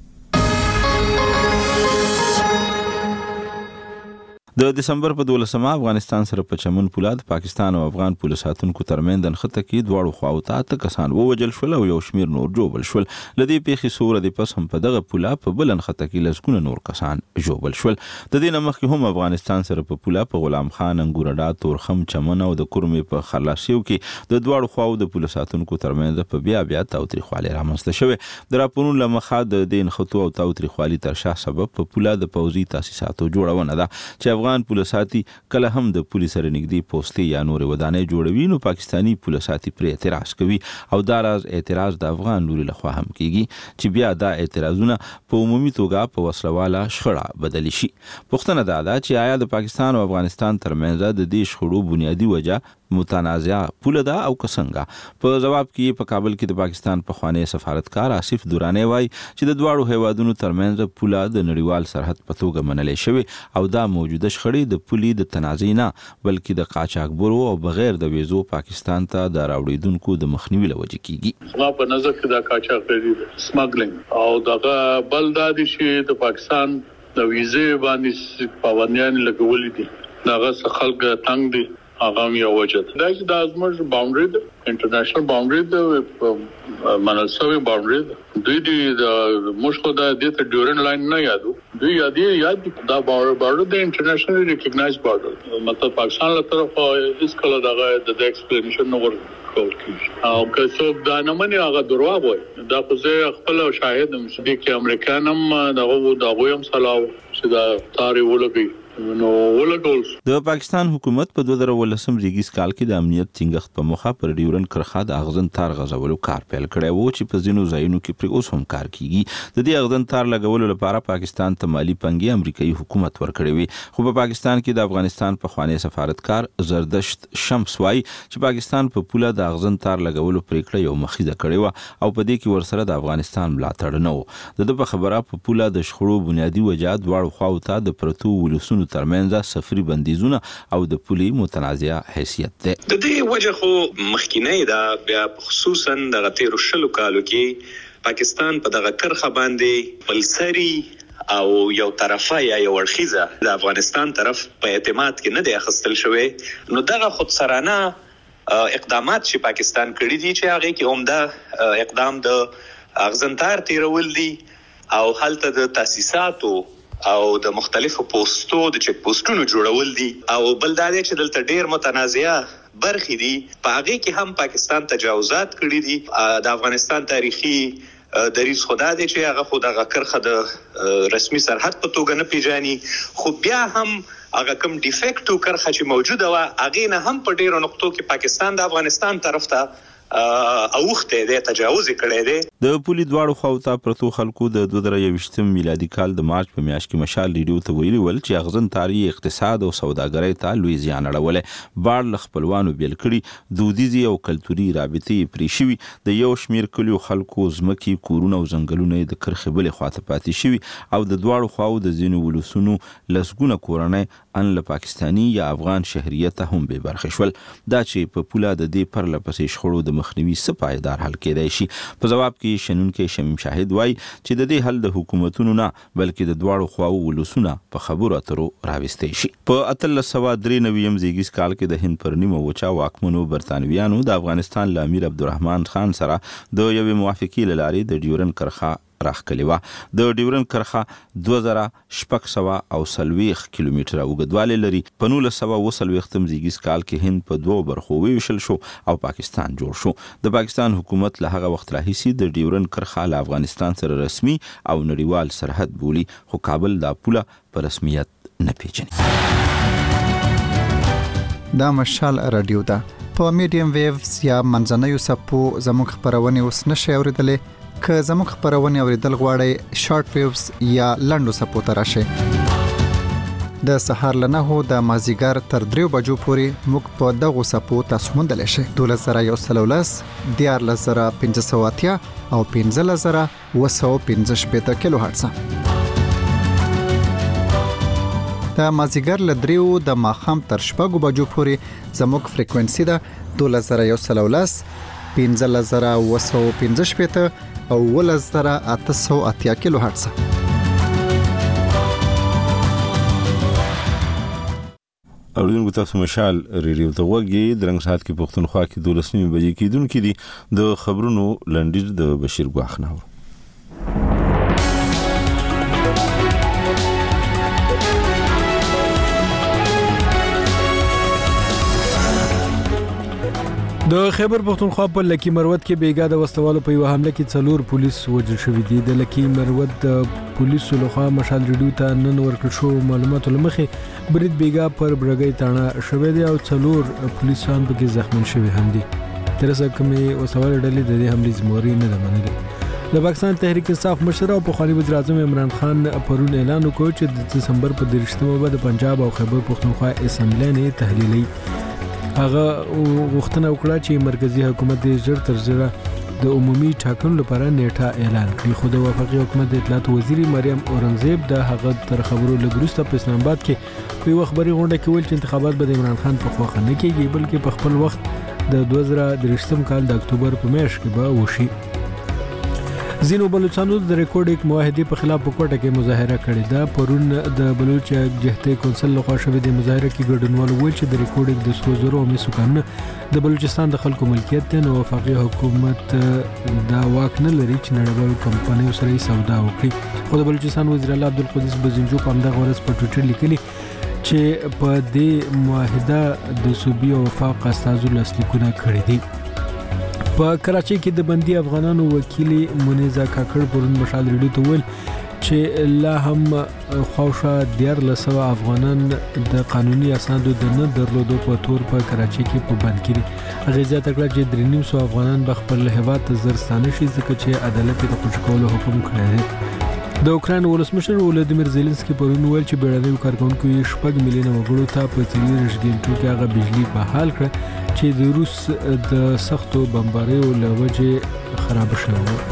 S1: د دسمبر په دولسمه افغانستان سره په چمن پوله د پاکستان او افغان پولیس ساتونکو ترمنځ د نښته کې دواړو خواو ته اته کسان ووجل شول او یو شمیر نور ژوبل شول. له دې پیښې څو ورځې پس هم په دغه پوله په بل نښته کې لسګونه نور کسان ژوبل شول. د دې نه مخکې هم افغانستان سره په پوله په غلام خان، انګورډا، تورخم، چمن او د کورمې په خلاصیو کې د دواړو خواو د پولیس ساتونکو ترمنځ په بیا بیا تاوتریخوالی رامنځته شوی. د راپورونو له مخه د دې نښتو او تاوتریخوالي تر شا سبب په پوله د پوځي تاسیساتو جوړونه ده چې افغان پولیساتي کله هم د پولیس سره نږدې پوسټې یا نور ودانۍ جوړوي نو پاکستانی پولیساتي پر اعتراض کوي او دا راز اعتراض د افغان لوري لخوا هم کیږي چې بیا دا اعتراضونه په عمومي توګه په وسلواله شخړه بدل شي. پوښتنه دا ده چې آیا د پاکستان او افغانستان ترمنځ د دې شخړو بنیادی وجه متنازعه پوله ده او څنګه؟ په جواب کې په کابل کې د پاکستان پخوانی سفارتکار آصف دورانی وایي چې د دواړو هیوادونو ترمنځ پوله د نړیوال سرحد په توګه منلې شوی او دا موجوده شخړې د پولې د تنازع نه بلکې د قاچاقبرو او بغیر د ویزو پاکستان ته د راوړېدونکو د مخنیوي لوجه کیږي.
S2: ما په نظر کې دا قاچاقبري سمګلینګ او دغه بل د دې چې د پاکستان د ویزې باندې پابندیان لګولې دي دغه څه خلک تنگ دي هغه یو وجه ده چې د ازمر باونډري ده انټرنیشنل باونډري ده مناسبه باونډري ده دوی د مشخو د دې ته ډیورن لاین نه یادو دوی یادې یاد دا باونډري د انټرنیشنل ریکګنایز باونډري مطلب پاکستان له طرفه هیڅ کله دغه د ایکسپلینیشن نه ورکول او که څوک دا نه مني هغه دروغ وایي. دا خو زه خپل شاهد هم چې کې امریکایان هم دغه دغه هم سلاو چې دا تاري ولګي نو ولګول.
S1: د پاکستان حکومت په دوه زره ولسم زیږیز کال کې د امنیت ټینګښت په موخه پر ډیورن کرخه د اغزن تار غځولو کار پیل کړی وو چې په ځینو ځایونو کې پر اوس هم کار کیږي. د دې اغزن تار لګولو لپاره پاکستان ته مالی پنګي امریکایي حکومت ورکړی وي خو په پاکستان کې د افغانستان په خوانی سفارتکار زردشت شمس وایي چې پاکستان په پوله د اغزن تار لګولو پریکړه یو مخیزه کړې و او په دې کې ورسره د افغانستان ملاتړ نه و. د په خبره په پوله د شخړو بنیادی وجہ دواړو خواو ته د پرتو ولسونو ترمنځ سفري بندیزونه او د پولي متنازعه حیثیت ده.
S3: د دې وجه خو مخکینه دا بیا خصوصا د غتیر شلو کالو کې پاکستان په دغه کرخه باندې بلسری او یو طرفه یا یو ورخیزه د افغانستان طرف په اعتماد کې نه دی اخستل شوی. نو دغه خودسرانه اقدامات چې پاکستان کړی دي چې هغه کې عمده اقدام د اغزنتار تیرول دي او هلته د تاسیساتو او د مختلفو پوسټو د چک پوسټونو جوړول دي او بل دا چې دلته ډیر متنازعه برخې دي په هغه کې هم پاکستان تجاوزات کړی دي. د افغانستان تاریخي دریز خدا دی چې هغه خو دغه کرخه د رسمي سرحد په توګه نه پیژني خو بیا هم هغه کوم ډیفیکټو کرخه چې موجوده و هغه نه هم په ډیرو نقطو کې پاکستان د افغانستان طرف ته اوخته د تجاوز کړي دي.
S1: د پولی دواړو خواو ته پرتو خلکو د دوه زره یوویشتم میلادي کال د مارچ په میاشت کې مشال ریډیو ته ویلي ول چې اغزن تاریخ اقتصاد او سوداګرۍ ته لوی زیان اړولې بار ل خپلوانو بیل کړي دودیزي او کلتوري رابطې پرې شوي د یو شمیر کلیو خلکو زمکي کورونه او ځنګلونه د کرخې بلې خواته پاتې شوي او د دواړو خواو د ځینو ولسونو لسګونه کورنۍ ان له پاکستانی یا افغان شهریت هم به برخه شول. دا چې په پوله د دې پر لپسې شخړو د مخنیوي سپایدار حل کېدای شي. په جواب کې شنونکو شمیم شاهد وای چې د دې حل د حکومتونو نه بلکې د دواړو خواو ولسونه په خبرو اترو راوستي شي. په اتلس سوه درې نوي زیږیز کال کې د هند پر نیمه وچا واکمنو برتانویانو د افغانستان ل امیر عبدالرحمن خان سره د یوې موافقې لارې د ډیورن کرخه راخکلی و. د ډیورن کرخه دوه زره شپږ سوه او څلوېښت کیلومتره اوږدوالی لري. په نولس سوه اوه څلوېښتم زیږیز کال کې هند په دوو برخو وویشل شو او پاکستان جوړ شو. د پاکستان حکومت له هغه وخت راهیسې د ډیورن کرخه له افغانستان سره رسمي او نړیوال سرحد بولي خو کابل دا پوله په رسمیت نه پیژني.
S17: دا مشال رادیو ده په میډیم ویوز یا منځنیو سپو زموږ خپرونې اوس نشئ اورېدلی. که زموږ خپرونې اوریدل غواړئ شارټ ویوز یا لنډو سپو ته راشئ. د سهار له نهو د مازیګر تر دریو بجو پورې موږ په دغو سپو تاسو موندلی شئ. دولس زره یو سل ولس، دیارلس زره پنځه سوه اتیا او پنځلس زره اوه سوه پنځه شپېته کیلو هرټزه. د مازیګر له دریو د ماښام تر شپږو بجو پورې زموږ فریکوینسي ده دولس زره یو سل ولس، پنځلس زره اوه سوه پنځه شپېته او اوولس زره اته سوه اتیا کیلو هرټزه.
S1: اوریدونکو تاسو مشال ریډیو ته وګورئ. د رنګ ساعت کې پښتونخوا کې دولس نیمې بجې کېدونکې دي. د خبرونو لنډیز د بشیر ګواخناو.
S4: د خیبر پختونخوا په لکی مروت کې بیګا د وسوالو په یو حمله کې څلور پولیس وژل شوي دي. د لکی مروت د پولیسو لخوا مشال ریډیو ته نن ورکړل شو معلوماتو لمخې برید بیګا پر برګۍ تاڼه شوی دی او څلور پولیسان پکې زخمی شوي هم دي. تر اوسه کومې وسوال ډلې د دې حملې ذمہواري نه ده منلې. د پاکستان تحریک انصاف مشر او پخوانی وزیر اعظم عمران خان پرون اعلان وکړ چې د دسمبر په دریشتمه به د پنجاب او خیبر پختونخوا اسمبلی نه تحلیلي. هغه غوښتنه وکړه چې مرکزی حکومت ژر تر ژره د عمومي ټاکنو لپاره نیټه اعلان کړي. خو د وفاقي حکومت د اطلاعات وزیر مریم اورنګزیب د هغه تر خبرو لږ وروسته په اسلام آباد کې په یو خبري غونډه کې ویل چې انتخابات به د عمران خان په خوا نه کېږي بلکې په خپل وخت د دوه زره دریشتم کال د اکتوبر په میاشت کې به وشي. ځینو بلوچستانو د ریکورډینګ معاهدې په خلاف په کوټه کې مظاهره کړې ده. پرون د بلوچ جهتي کونسل لخوا شوې د مظاهره کې ګډونوال وویل چې د ریکورډینګ د سرو زرو او مسو کانونه د بلوچستان د خلکو ملکیت دی نو وفاقي حکومت دا واک نه لري چې نړیوالو کمپنیو سره سودا وکړي. خو د بلوچستان وزیر اعلی عبدالقدوس بزنجو په همدغه ورځ په ټویټر لیکلي چې په دې معاهده د صوبې او وفاق استازو لاسلیکونه کړي دي. په کراچۍ کې د بندي افغانانو وکیل منیزا کاکړ پرون مشال ریډیو ته ویل چې لا هم خوښه دیارلس سوه افغانان د قانوني اسنادو د نه درلودو په تور په کراچۍ کې په بند کې دي. هغې زیاته کړه چې درې نیم سوه افغانان به خپل هیواد ته زر ستانه شي ځکه چې عدالت یې د خوشي کولو حکم کړی دی. د اوکراین ولسمشر ولادیمیر زیلنسکي پرون ویل چې بیړنیو کارکونکو یې شپږ میلیونه وګړو ته په څلوېښت غنټو کې هغه بجلي بحال کړه چې د روس د سختو بمباریو له وجې خراب شوی و.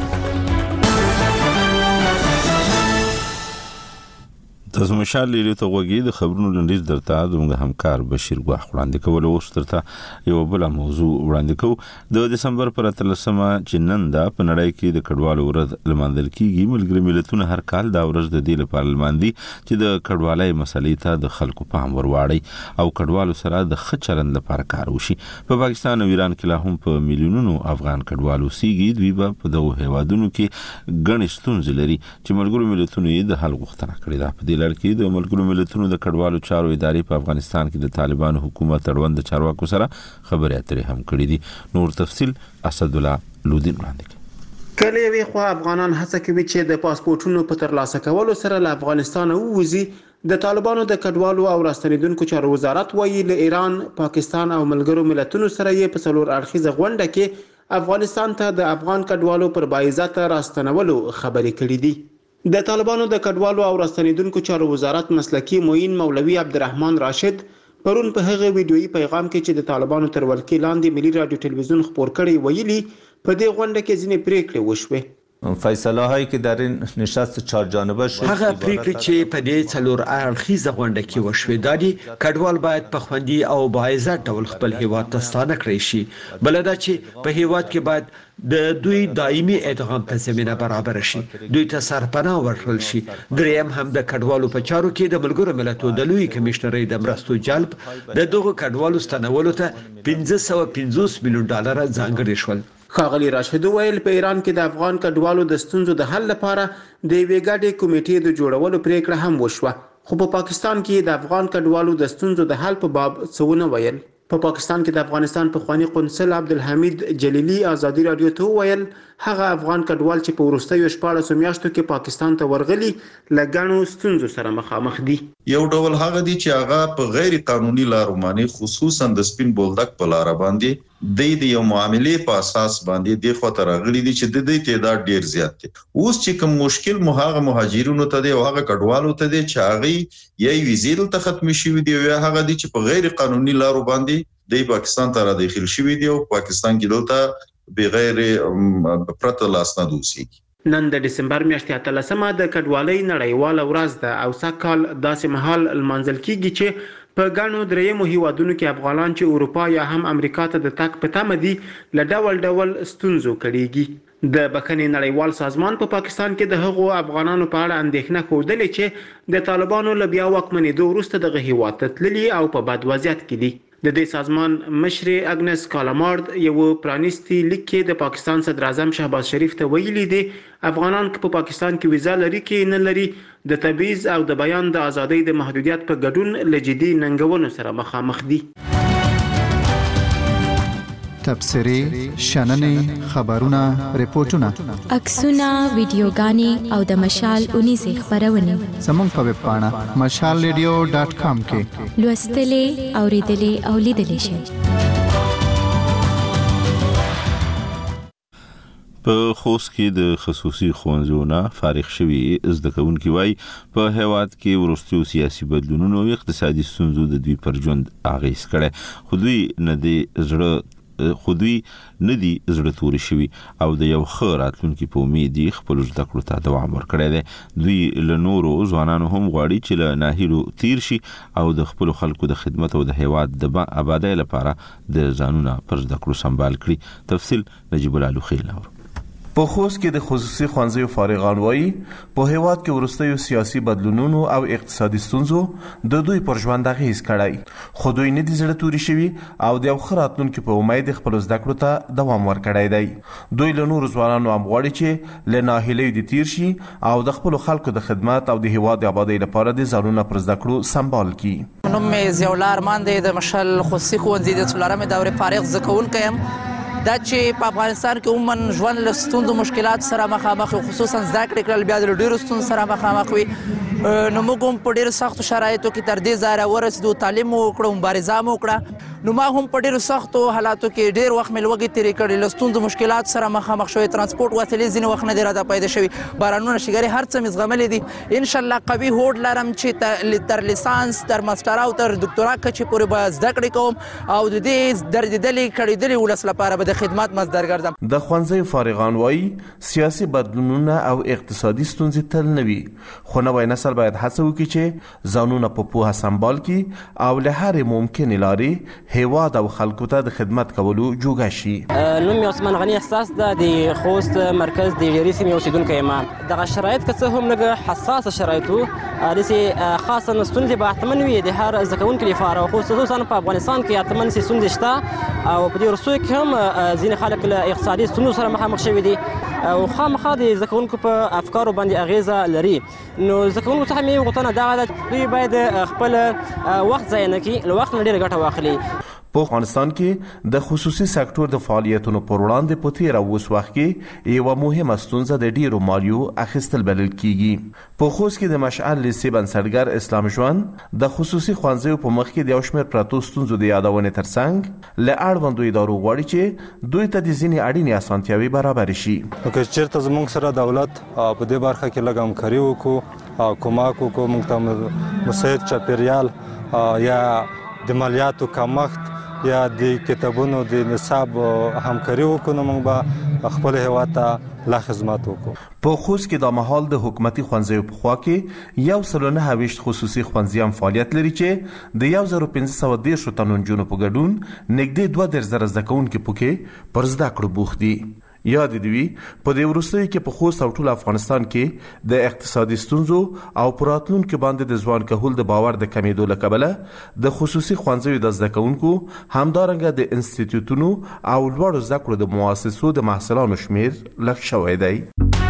S1: تاسو مشال ریډیو ته وګورئ. د خبرونو لنډیز درته د همکار بشیر ګواخ وړاندې کول. اوس درته یو بل موضوع وړاندې کوو. د دسمبر پر اتلسمه چې نن دا په نړۍ کې د کډوالو ورځ لمانځل کیږي. ملګري ملتونه هر کال دا ورځ د دې لپاره لمانځي چې د کډوالۍ مسلې ته د خلکو پام ورواړي او کډوالو سره د ښه چلند لپاره کار وشي. په پاکستان او ایران کې لا هم په میلیونونو افغان کډوالو سیږي. دوی به په دغو هیوادونو کې ګڼې ستونزې لري چې ملګرو ملتونو یې د حل غوښتنه کړې ده. په دې لړ کې د ملګرو ملتونو د کډوالو چارو ادارې په افغانستان کې د طالبانو حکومت اړوند چارواکو سره خبرې اترې هم کړې دي. نور تفصیل اسدالله لودین وړاندې کوي.
S6: کله یوې خوا افغانان هڅه کوي چې د پاسپورتونو په ترلاسه کولو سره له افغانستان ووځي. د طالبانو د کډوالو او راستنیدونکو چارو وزارت وایي له ایران، پاکستان او ملګرو ملتونو سره یې په څلور اړخیزه غونډه کې افغانستان ته د افغان کډوالو پر باعزته راستنولو خبرې کړې دي. د طالبانو د کډوالو او راستنیدونکو چارو وزارت مسلکی معین مولوی عبدالرحمن راشد پرون په هغه ویډیويي پیغام کې چې د طالبانو تر ولکې لاندې ملي رادیو ټلویزیون خبر کړي ویلي په دې غونډه کې ځینې پریکړې وشوې.
S8: فیصله هایی که در این نشست چهار جانبه شد
S9: هغه پریکړې چې په دې څلور اړخیزه غونډه کې وشوې دادي کډوال باید په خوندي او باعزت ډول خپل هیواد ته ستانه کړی شي. بل دا چې په هیواد کې باید د دوی دایمي ادغام ته زمینه برابر شي، دوی ته سرپناه ورکړل شي. دریم هم د کډوالو په چارو کې د ملګرو ملتونو د لوی کمشنرۍ د مرستو جلب د دغو کډوالو ستنولو ته پنځه سوه پنځوس میلیون ډالر ځانګړي شول.
S6: ښاغلي راشد ویل په ایران کې د افغان کډوالو د ستونزو د حل لپاره د یوې ګډې کمیټې د جوړولو پریکړه هم وشوه. خو په پاکستان کې د افغان کډوالو د ستونزو د حل په باب څه ونه ویل. په پاکستان کې د افغانستان پخوانی قونسل عبدالحمید جلیلی ازادي رادیو ته ویل هغه افغان کډوال چې په وروستیو شپاړسو میاشتو کې پاکستان ته ورغلي له ګڼو ستونزو سره مخامخ دي.
S10: یو ډول هغه دي چې هغه په غیر قانوني لارو باندې خصوصا د سپین بولدک په لار باندې
S5: د دې یو معاملې په اساس باندې د خطر غړي دي چې د دې تعداد ډیر زیات دي. اوس چې کوم مشکل مهاغه مهاجرونو ته دی او هغه کډوالو ته دی چې هغه یې ویزې ته ختم شي دي او هغه دي چې په غیر قانوني لارو باندې د پاکستان ته را داخل شوی دي او پاکستان کې دلته بغیر پرته لاسناد اوسي.
S6: نن د دسمبر میاشتې اتلسمه د کډوالۍ نړیواله ورځ ده او سکهال داسې مهال المنزل کیږي چې په ګڼو درېیمو هیوادونو کې افغانان چې اروپا یا هم امریکا ته د تګ په تمه دي له ډول ډول ستونزو کړيږي. د بخښنې نړیوال سازمان په پاکستان کې د هغو افغانانو په اړه اندېښنه ښودلې چې د طالبانو له بیا واکمنېدو وروسته دغه هیواد ته تللي او په بد وضعیت کې دي. د دې سازمان مشر اګنس کالامارد یو پرانیستي لیک کې د پاکستان صدر اعظم شهباز شریف ته ویلي دي افغانان که په پاکستان کې ویزا لري کې نه لري د تبعیض او د بیان د ازادۍ د محدودیت په ګډون له جدي ننګونو سره مخامخ دي.
S17: تبصري شننې خبرونه ریپورتونه
S16: عکسونه ویډیوګانې او د مشال اونیزه خبرونه
S17: زموږ په ویب پاڼه مشال ریډیو ډاټ کام کې
S16: لوستلې اوریدلې او لیدلې شئ.
S1: په خوست کې د خصوصي ښوونځیونو فارغ شوي زده کوونکي وایي په هیواد کې وروستیو سیاسي بدلونونو او اقتصادي ستونزو د دوی پر ژوند اغیز کړی خو دوی نه دي زړه خو دوی نه دي زړه توري شوي او د یو ښه راتلونکي په امید دي خپل زده کړو ته دوام ورکړی دی. دوی له نورو ځوانانو هم غواړي چې له ناهیلو تیر شي او د خپلو خلکو د خدمت او د هیواد د آبادۍ لپاره د ځانونه پر زده کړو سمبال کړي. تفصیل نجیب الله لوخیل نور.
S10: په خوست کې د خصوصي ښوونځیو فارغان وایي په هیواد کې وروستیو سیاسي بدلونونو او اقتصادي ستونزو د دوی پر ژوند اغیز کړی خو دوی نه دي زړه توري شوي او د یو ښه راتلونکي په امید خپلو زده کړو ته دوام ورکړی دی. دوی له نورو ځوانانو هم غواړي چې له ناهیلۍ دې تیر شي او د خپلو خلکو د خدمت او د هیواد د آبادۍ لپاره د ځانونه پر زده کړو سمبال کړي.
S11: نوم مې ضیاءالله ارمان دی د مشال خصوصي ښوونځي د څلورمې دورې فارغ زده کوونکی یم. دا چې په افغانستان کې عموما ژوند له ستونزو مشکلات سره مخامخ وي خصوصا زده کړې کړل بیا د ډېرو ستونزو سره مخامخ وي نو موږ هم په ډېرو سختو شرایطو کې تر دې ځایه ورسېدو تعلیم مو وکړو مبارزه مو وکړه نو ما هم په ډېرو سختو حالاتو کې ډېر وخت مې لوږې تېرې کړې له ستونزو مشکلات سره مخامخ شوی ترانسپورټ وسیلې ځینې وخت نه دي راته پیدا شوي بارانونه شګرې هر څه مې زغملي دي انشاءالله قوي هوډ لرم چې تر لیسانس تر ماسټرا او تر دکتورا کچې پورې به زده کړې کوم او د دې دردېدلې کړېدلې ولس لپاره به د خدمت مصدر ګرځم.
S10: د ښوونځیو فارغان وایي سیاسي بدلونونه او اقتصادي ستونزې تل نه وي خو نوی نسل باید هڅه وکړي چې ځانونه په پوهه سمبال کړي او له هرې ممکنې لارې هیواد او خلکو ته د خدمت کولو جوګه شي.
S12: نوم مې عثمان غني احساس ده د خوست مرکز د ډېرې سیمې اوسېدونکی یم. دغه شرایط که څه هم لږ حساسه شرایط وو داسې خاصه ستونزې به حتما وي د هر زده کوونکي لپاره خصوصا په افغانستان کې حتما ستونزې شته او په دې وروستیو کې هم ځینې خلک له اقتصادي ستونزو سره مخامخ شوي دي او خامخا د زده کوونکو په افکارو باندې اغیزه لري. نو زده کوونکو څخه مې غوښتنه دغه ده چې دوی باید خپل وخت ضایع نه کړي له وخت نه ډېره ګټه واخلي.
S10: په افغانستان کې د خصوصي سکتور د فعالیتونو پر وړاندې په تیر او اوس وخت کې یوه مهمه ستونزه د ډیرو مالیو اخیستل بلل کیږي. په خوست کې د مشعل لیسې بنسټګر اسلام ژوند د خصوصي ښوونځیو په مخ کې د یو شمېر پرتو ستونزو د یادونې ترڅنګ له اړوندو ادارو غواړي چې دوی ته د ځینې اړینې اسانتیاوې برابرې شي.
S13: که چېرته زموږ سره دولت په دې برخه کې لږ همکاري وکړو او کومک وکړو موږ ته مساعد چاپېریال یا د مالیاتو کمښت یا د کتابونو د نصاب همکاري وکړو نو موږ به خپل هیواد ته لا خدمت وکړو.
S10: په خوست کې د مهال د حکومتي ښوونځیو په خوا کې یو سل او نهه ویشت خصوصي ښوونځي هم فعالیت لري چې د یو زرو پنځه سوه دېرشو تنو نجونو په ګډون نږدې دوه دېرش زره زده کوونکي پکې پر زده کړو بوخت دي. یاد دې وي په دې وروستیو کې په خوست او ټول افغانستان کې د اقتصادي ستونزو او په راتلونکي باندې د ځوان کهول د باور د کمیدو له کبله د خصوصي ښوونځیو د زده کوونکو همدارنګه د انسټیټیوټونو او لوړو زده کړو د مؤسسو د محصلانو شمیر لږ شوی دی.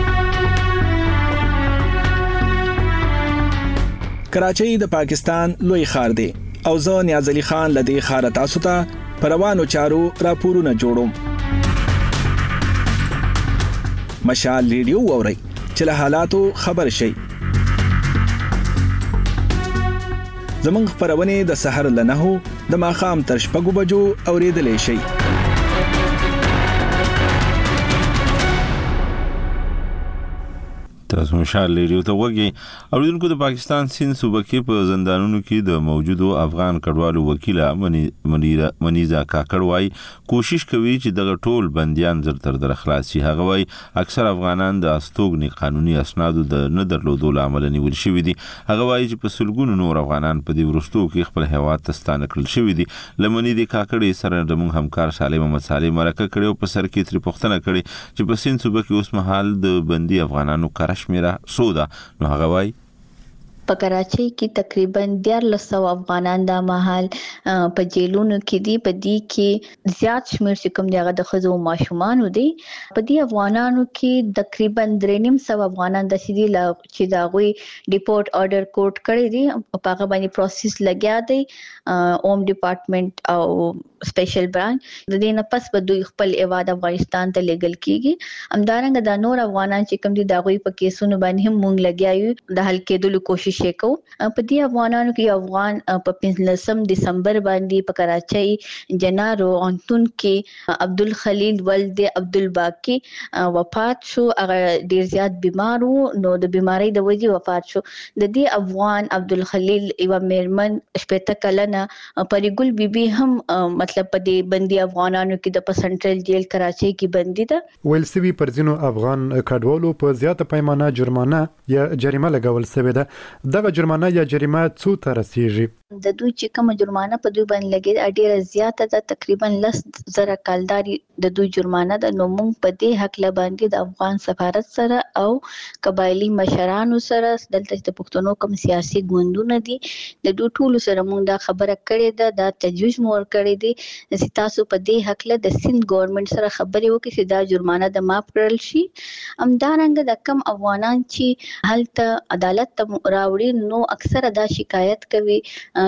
S14: کراچۍ د پاکستان لوی ښار دی او زه نیاز علي خان له دې ښاره تاسو ته په روانو چارو راپورونه جوړوم. مشال ریډیو ووري چې له حالاتو خبر شي. زمونږ خبرونه د سحر له نهو د ماښام تر شپږو بجو اوریدلې شي.
S1: تاسو مشال ریډیو ته وګورئ. اوریدونکو د پاکستان سیند صوبه کې په زندانونو کې د موجودو افغان کډوالو وکیله منیزا کاکړ وايي کوشش کوي چې دغه ټول بنديان زر تر در خلاص شي. هغه وايي اکثر افغانان د استوګنې قانوني اسنادو د نه درلودو لامل نیول شوي دي. هغه وايي چې په سلګونو نور افغانان په دې ورستو کې خپل هیواد ته ستانه کړل شوي دي. لمنې د کاکړې سره د موږ همکار صالح محمد صالح مرکه کړو په سر کې تر پښتنه کړي چې په سیند صوبه کې اوس مهال د بندي افغانانو شمیره سودا. نو هغه وای
S7: په کراچۍ کې تقریبا دیارلس سو افغانان د مهال په جیلونو کې دي. په دې کې زیات شمیر چې کوم دیغه د خزو ماشومان دي. په دې افغانانو کې تقریبا درې نیم سو افغانان د سیدي لا چې دا غوي ډیپورت آرډر کوټ کړی دي په هغه باندې پروسس لګیا دی اوم ډپارټمنټ او سپیشل برانچ. د دې نه پس به دوی خپل ایواد افغانستان ته لګل کیږي. همدارنګه د نور افغانان چې کوم دي دا غوي په کیسونو باندې هم مونږ لګیایو د حل کېدلو کوشش وکړو. په دې افغانانو کې افغان په پنځلسم دسمبر باندې په کراچۍ جنارو انتون کې عبدل خلیل ولد عبدل باقی وفات شو. هغه ډیر زیات بیمار وو نو د بیماری د وجې وفات شو. د دې افغان عبدل خلیل یو میرمن شپږ کلنه پریګل بیبي هم مطلب په دې بندي افغانانو کې د سنټرل جیل کراچۍ کې بندي ده.
S15: ویل سوي پر ځینو افغان کډوالو په زیاته پیمانه جرمانه یا جریمه لګول شوې ده. دغه جرمانه یا جریمه څو ته رسیږي؟
S7: د دوی چې کوم جرمانه په دوی باندې لګي ډیره زیاته ده تقریبا لس زره کالداري د دوی جرمانه ده. نو موږ په دې حق لا باندې د افغان سفارت سره او قبایلی مشرانو سره دلته د پښتنو کوم سیاسي ګوندونه دي د دوی ټول سره موږ دا خبره کړې ده دا تجویز مور کړې دي چې تاسو په دې حق له د سند ګورنمنت سره خبرې وکړئ چې دا جرمانه د معاف کړل شي. همدارنګه د کم افغانان چې هلته عدالت ته راوړي نو اکثره دا شکایت کوي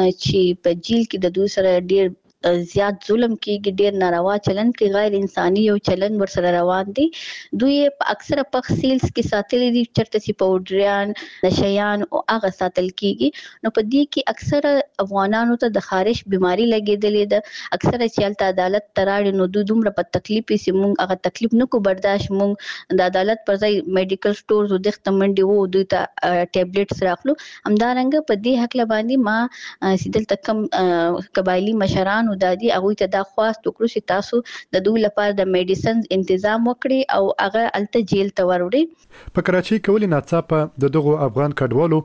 S7: چې په جیل کې د دوی سره ډیر زیات ظلم کیږي ډیر ناروا چلن کې غیر انساني یو چلن ورسره روان دي. دوی په اکثره په سیلز کې ساتل دي چرته چې پاوډریان نشيان او هغه ساتل کیږي. نو په دې کې اکثره افغانانو ته د خارش بيماري لګیدلې ده. اکثره چې عدالت تراړي نو دوی دومره په تکلیف سي مونږ هغه تکلیف نه کو برداشت مونږ د عدالت پر ځای میډیکل سٹورز او د اختمنډي وو دوی ته ټابلیټس راخلو. همدارنګه په دې حق لباندې ما سیدل تکم قبایلی مشران او د دې هغه ته دا خواست وکړو چې تاسو د دوی لپاره د میډیسنز تنظیم وکړي او هغه الته جیل ته وروړي.
S15: په کراچۍ کې ولې ناڅاپه د دغو افغان کډوالو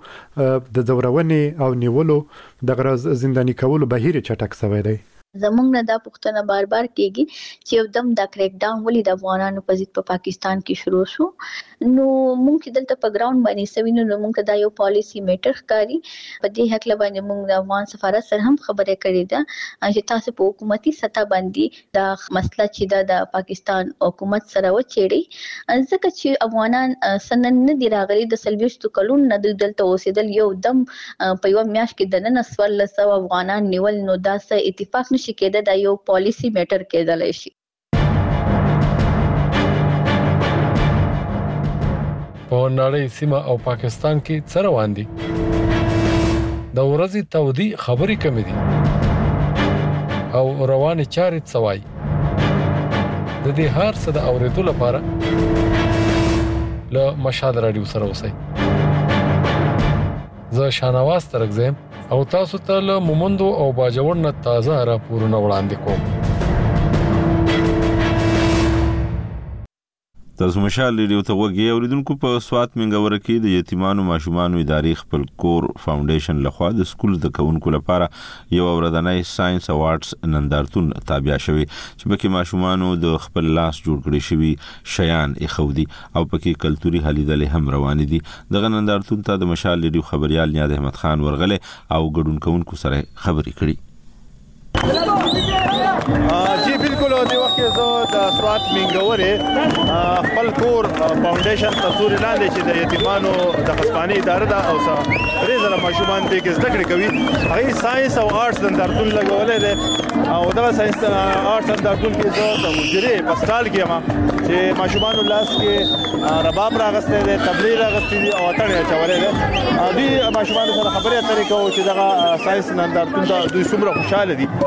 S15: د زورونې او نیولو د غرض زنداني کولو بهیر چټک شوی دی؟
S7: زمونږ نه دا پوښتنه بار بار کیږي چې یو دم دا کریک ډاون ولې د افغانانو په ضد په پاکستان کې شروع شو. نو موږ چې دلته په ګراوند باندې سوینو نو موږ دا یو پالیسی میټر ښکاری. په دې حق باندې موږ د افغان سفارت سره هم خبرې کړې ده چې تاسو په حکومتي سطح باندې دا مسله چې دا د پاکستان حکومت سره وچېړي ځکه چې افغانان سنن نه دی راغلي د سلويستو کلون نه دلته اوسېدل یو دم په یو میاش کې د نن سوال لسو افغانان نیول نو دا سه اتفاق نشي کېده دا یو پالیسی میټر کېدلای شي.
S18: په نړۍ سیمه او پاکستان کې څه روان دي؟ د ورځې تودي خبرې کمې دي او روانې چارې څه وایي؟ د دې هر څه د اورېدو لپاره له مشهد رادیو سره اوسئ. زه شانواز ترکزم او تاسو ته له مومندو او باجوړ نه تازه راپورونه وړاندې کوم.
S1: تاسو مشال ریډیو ته وګورئ. اوریدونکو په سوات منګور کې د یتیمانو ماشومانو ادارې خپل کور فاونډیشن لخوا د سکول د کوونکو لپاره یو ورځنی ساينس اوارډز نندارتون تابع شوی چې پکې ماشومانو د خپل لاس جوړ کړی شوی شیان اخودي او پکې کلتوري هلیدلې هم روان دي. دغه نندارتون ته د مشال ریډیو خبريال نیاد احمد خان ورغله او ګډون کوونکو سره خبرې کړې.
S19: جی بالکل د وخت زه د سوات منګورې خپل کور فاونډیشن تصور لاندې چې د یتیمانو د خصباني اداره ده او درې زره ماشومان دې کې زده کړې کوي هغه ساينس او آرټس نندارتون لګولې ده او دا ساينس آرټس نندارتون کې زه د مجرې په سټال کې ما چې ماشومان لاس کې رباب راغسته دي تبلیغ راغسته دي او اتړې چولې ده دوی ماشومان سره خبرې اترې کوي چې دا ساينس نندارتون دا دوی څومره خوشاله دي.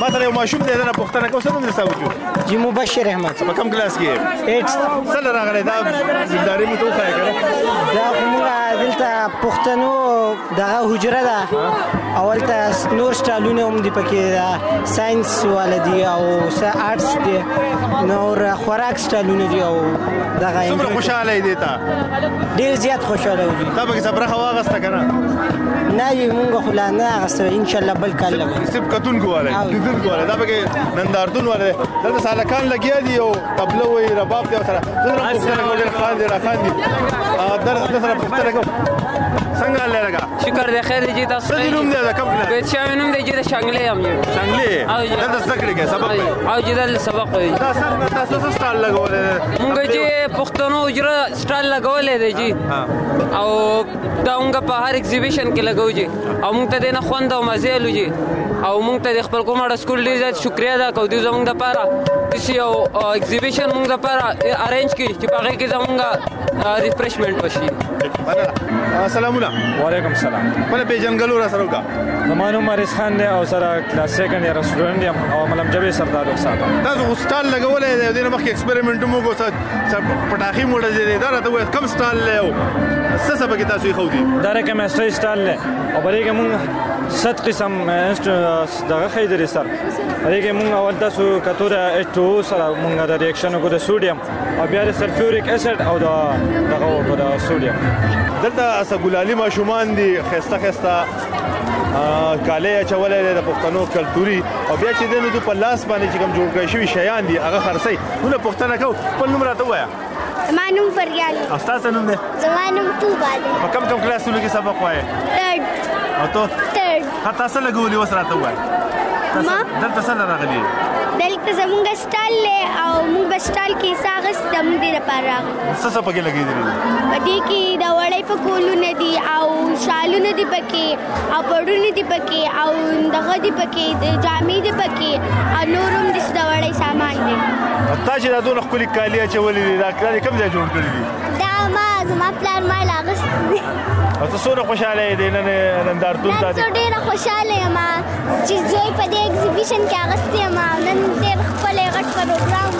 S19: ما سره یو ماشوم دی دا پښتنه کو سره درساو جو
S20: جی مبشر احمد
S19: په کوم کلاس کې
S20: ایټ
S19: سره راغلی دا زمینداری مو ته وخایې کړه
S20: دا موږ دلته پښتنو دغه حجره ده اول ته نور سټالونه هم دي پکې دا ساينس ولدي او آرټس دي نور خوراک سټالونه دي او دغه
S19: څومره خوشاله دي تا
S20: ډیر زیات خوشاله دي
S19: دا به صبره خواغسته کنه
S20: نه یې مونږ خو لا نه غسته ان شاء الله بل کال
S19: سب کتون کوله کتون کوله دا به نندارتون وله دلته سالکان لګیا دي او طبله وي رباب دي سره زره پښتنه کوجر خان دي را خان دي در سره پښتنه کو څنګه الله لگا
S21: شکر دې خیر دې تاسو
S19: څه نوم دی دا کوم کله
S21: به چا نوم دی چې شانګلې هم یو
S19: شانګلې دا څه کړی کې سبق
S21: او جدل سبق وي
S19: دا څنګه تاسو څه سټال لګولې
S21: مونږ چې پښتنو اجرا سټال لګولې دی جی او دا مونږ په هر ایگزیبیشن کې لګو جی او مونږ ته نه خوند او مزه لو جی او مونږ ته خپل کومه سکول ډیر زیات شکریا ادا کوو د زمونږ لپاره چې او ایگزیبیشن مونږ لپاره ارینج کړي چې په هغه کې زمونږ ریفریشمنت وشي
S19: السلام علیکم
S13: وعلیکم السلام
S19: په پیژنګلو را سره کا
S13: زمانو مریض خان دی او سره کلاس سیکنډ ایئر سټوډنټ یم او ملم جبه سردار استاد
S19: تاسو سټال لګولې د دې مخکې ایکسپریمنټ مو کو څه پټاخي موډ دی دا راته کم سټال له څه څه به تاسو خو دي
S13: دا رقم استری سټال له او بلې کې مونږ ست قسم دغه خیدري سر بلې کې مونږ اول تاسو کتوره اچ ټو سره مونږ د ریاکشن کو د سوډیم او بیا د سلفیوریک اسید او دغه کو د سوډیم
S19: دلته اسګولالي ماشومان دي خسته خسته کاله چولې د پښتنو کلتوري او بیا چې دنه د پلاس باندې چې کوم جوړ کړی شوی شیان دي هغه خرسي نو پښتنه کو په نوم راته وایا
S22: زمانم فریال
S19: استاد نوم ده
S22: زمانم توبه ده
S19: په کوم کوم کلاسونو کې سبق وایي
S22: ترد
S19: او ته
S22: ترد
S19: حتی سره لګولې وسره ته وایي
S22: ما
S19: دلته سره راغلی
S22: دلته زمونږ سټال له او موږ سټال کې ساغس دم دي لپاره
S19: څه څه پکې لګې دي
S22: پدې کې دا وړې په کولونه دي او شالونه دي پکې او پړونه دي پکې او دغه دي پکې د جامې دي پکې او نورم دي دا وړې سامان دي
S19: تا چې دا دوه خپل کالی چولې دا کله کوم ځای جوړ کړی دي
S22: دا ما زما پلان ما لاغس
S19: او تاسو سره خوشاله دي نن نندارتون ته
S22: زه ډېره خوشاله یم چې زوی په دې ایگزیبیشن کې اغستې یم نن ډېر خپل غټ پروګرام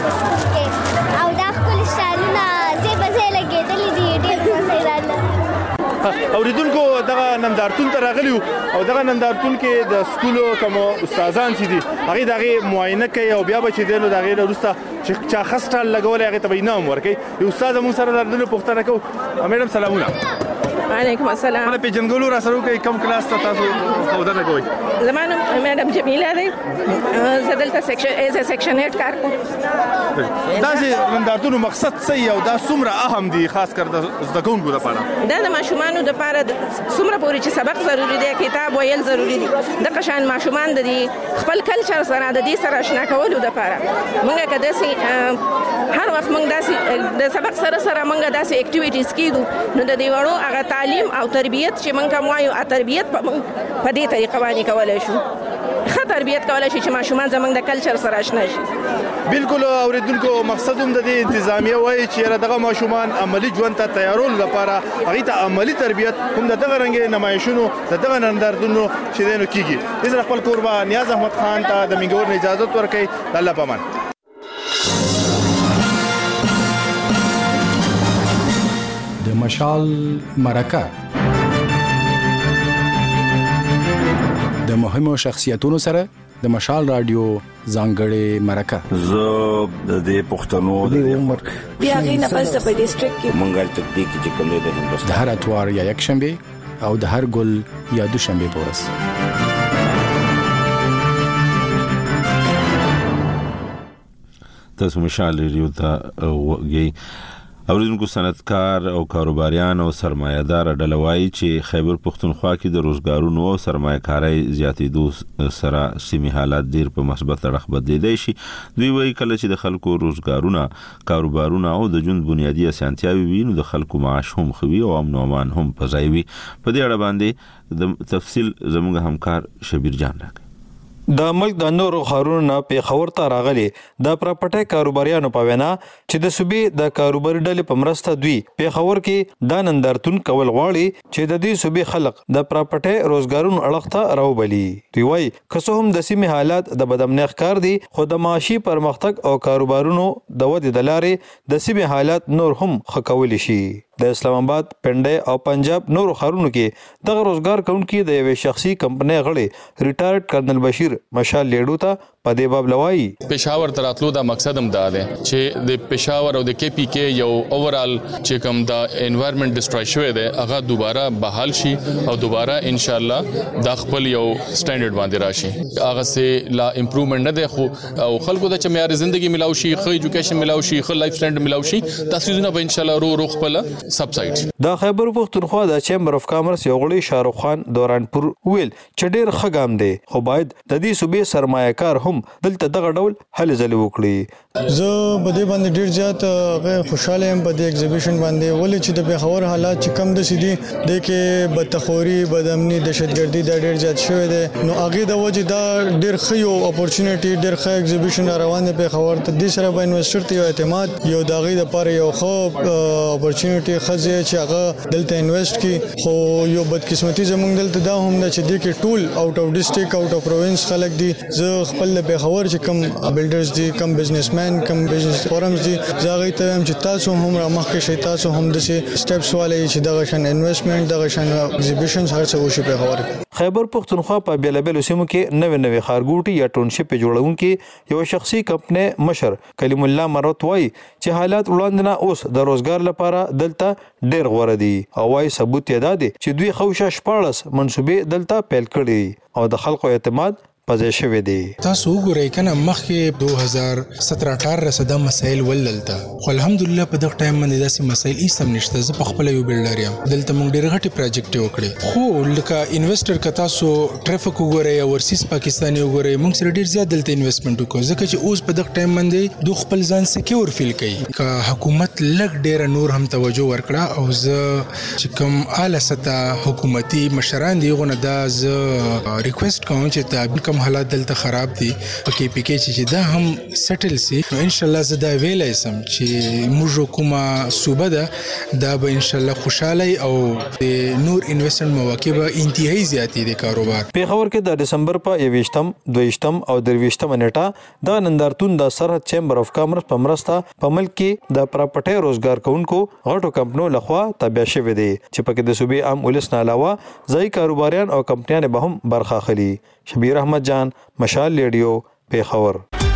S22: و او دا خپل سټایلونه زه به زه لګېدلې دي ډېر مزه راغله
S19: اوریدونکو دغه نندارتون ته راغلیو او دغه نندارتون کې د سکولو کوم استادان چې دي هغه دغه معاینه کوي او بیا به چې دینو دغه وروسته چې چا خسټال لګول هغه ته انعام ورکړي یو استاد مون سره دردنه پوښتنه کو میډم سلامونه
S23: وعلیکم السلام
S19: په پیژنګلو را سره کوي کوم کلاس ته تاسو خودنه کوي
S23: زمانو میډم جمیله دی زدلته سیکشن ایز سیکشن ایټ کار کوم
S19: دا چې نندارتون مقصد څه او دا څومره اهم دي خاص کر د زدهکونکو لپاره
S23: دا د ماشومانو لپاره څومره پورې چې سبق ضروری دی کتاب ویل ضروری دي د قشان ماشومان د خپل کلچر سره د دې سره آشنا کولو لپاره موږ کده سي هر وخت موږ داسې د سبق سره سره موږ داسې اکټیویټیز کیدو نو د دې وړو هغه تعلیم او تربیت چې موږ کوم وایو ا تربیت په دې طریقه باندې کولای شو ښه تربیت کولای شي چې ماشومان زموږ د کلچر سره آشنا شي
S19: بالکل اوریدونکو مقصد هم د دې انتظامیه وایي چې دغه ماشومان عملی ژوند ته تیارول لپاره هغه ته عملی تربیت هم د دغه رنګ نمایشونو د دغه نندارتونو چې دینو کیږي د خپل قربان نیاز احمد خان ته د منګور اجازه ورکړي الله پامان
S24: د مشال مرکه د مهمو شخصیتونو سره د مشال رادیو ځانګړې مرکه
S25: زه د دې پښتنو د عمر
S23: بیا غینه پس په ډیسټریکټ کې
S25: منګل تکتیک چې کوم د هندوستان
S24: د هر اتوار یا یک شنبه او د هر ګل یا دوشنبه پورس
S1: تاسو مشال ریو ته وګي اوریدونکو صنعتکار او کاروباریان او سرمایه‌دار ډلوي چې خیبر پختونخوا کې د روزګارونو او سرمایه‌کارۍ زیاتېدو سره سیمه حالات ډیر په مثبت اړخ بدلیدای شي دوی وایي کله چې د خلکو روزګارونه کاروبارونه او د ژوند بنیادی اسانتیاوي وي نو د خلکو معاش هم خوي او امن او امان هم پځایوي په دې اړه باندې د تفصیل زموږ همکار شبیر جان راکړي
S2: د ملک د نورو ښارونو پیښور ته راغلي د پراپرټي کاروباریانو په وینا چې د صوبې د کاروباري ډلې په مرسته دوی پیښور کې د نندارتون کول غواړي چې د دې صوبې خلک د پراپرټي روزګارونو اړخ ته راوبلي. دوی وايي که څه هم د سیمې حالات د بدامنۍ ښکار دي خو د معاشي پرمختګ او کاروبارونو د ودې د لارې د سیمې حالات نور هم ښه کولی شي. د اسلام آباد، پنډۍ او پنجاب نورو ښارونو کې دغه روزګار کوونکي د یوې شخصي کمپنۍ غړي ریټایرډ کرنل بشیر مشال لیډو ته په دې باب لوایي.
S3: پېښور ته راتلو دا مقصد هم دا دی چې د پېښور او د کې پی کې یو اوورال چې کوم دا انوایرنمنت ډسټروي شوی دی هغه دوباره بحال شي او دوباره ان شاء الله دا خپل یو سټانډرډ باندې راشي. هغه سه لا امپروومنت نه دی خو او خلکو د چمیار ژوندۍ ملاوي شي، خو ایجوکیشن ملاوي شي، خو لایف سټانډرډ ملاوي شي، تاسو نه به ان شاء الله رو رو خپل سبسایډ.
S2: د خیبر پښتونخوا د چیمبر اف کامرس یو غړي شاروخ خان دورانپور ویل چې ډېر ښه ګام دی خو باید د دې صوبې سرمایه‌کار هم دلته دغه ډول هلې ځلې وکړي.
S4: زه په دې باندې ډېر زیات غیر خوشاله یم په دې ایگزیبیشن باندې ولې چې د پیښور حالات چې کم د سیدي د کې بدتخوري، بدامني، دهشتګردي دا ډېر زیات شوی دی نو هغه د وجه دا ډېر ښه یو اپورچونټي ډېر ښه ایگزیبیشن روان دی پیښور ته. د سره به انویسټر ته یو اعتماد یو داغي د لپاره یو ښه اپورچونټي خزه چې هغه دلته انویسټ کی خو یو بدقسمتي زمونږ دلته دا هم ده چې د کې ټول آوټ اف ډیسټریکټ آوټ اف پروینس خلک دي. زه خپل د پیښور چې کم بلډرز دي، کم بزنسمن، کم بزنس فورمز دي، زاغي ته هم چې تاسو هم را مخکې شئ، تاسو هم د سټیپس والے چې دغه شان انویسټمنټ، دغه شان ایگزیبیشنز هر څه وشي پیښور.
S2: خیبر پښتونخوا په بیلابیلو سیمو کې نوې نوې ښارګوټي یا ټاونشپ جوړونکي یو شخصي کمپنۍ مشر کلیم الله مرات وایي چې حالات وړاندې نه اوس د روزګار لپاره دلته ډېر غوره دي او وايي ثبوت یې دا دی چې دوی خوشا شپاړس منصوبې دلته پیل کړي او د خلکو اعتماد پځې شوی دی.
S8: تاسو وګورئ کنه مخکې دوه هزار سत्रह अठारह سره د مسایل ولدلته خو الحمدلله په دغه ټایم باندې داسې مسایل هیڅ هم نشته. زه په خپل یو بلډر یم، دلته موږ ډېر غټي پروجیکټ وکړي خو لکه انویسټر که تاسو ټریفیک وګورئ او ورسیز پاکستاني وګورئ موږ سره ډېر زیات دلته انویسټمنټ وکړو ځکه چې اوس په دغه ټایم باندې دوی خپل ځان سکیور فیل کوي. که حکومت لږ ډېر نور هم توجه ورکړه او زه چې کوم اعلی سطح حکومتي مشران دي غو نه دا زه ریکوست کوم چې تا کوم حالات دلته خراب دي په کې پی کې چې دا هم سټل سي نو ان شاء الله زه دا ویلای سم چې موږ کومه صوبه ده دا به ان شاء الله خوشاله او نور انویسټمنټ مواقع به انتهایی زیاتې دي کاروبار.
S2: پیښور کې د دسمبر په یويشتم، دویشتم او درویشتم نیټه د نندارتون د سرحد چیمبر اف کامرس په مرسته په ملک کې د پراپرټي روزګار کوونکو غټو کمپنیو لخوا تابع شوی دی چې پکې د صوبې عام ولس نه علاوه ځای کاروباریان او کمپنیان به هم برخه اخلي. شبیر احمد جان، مشال ریډیو، پیښور.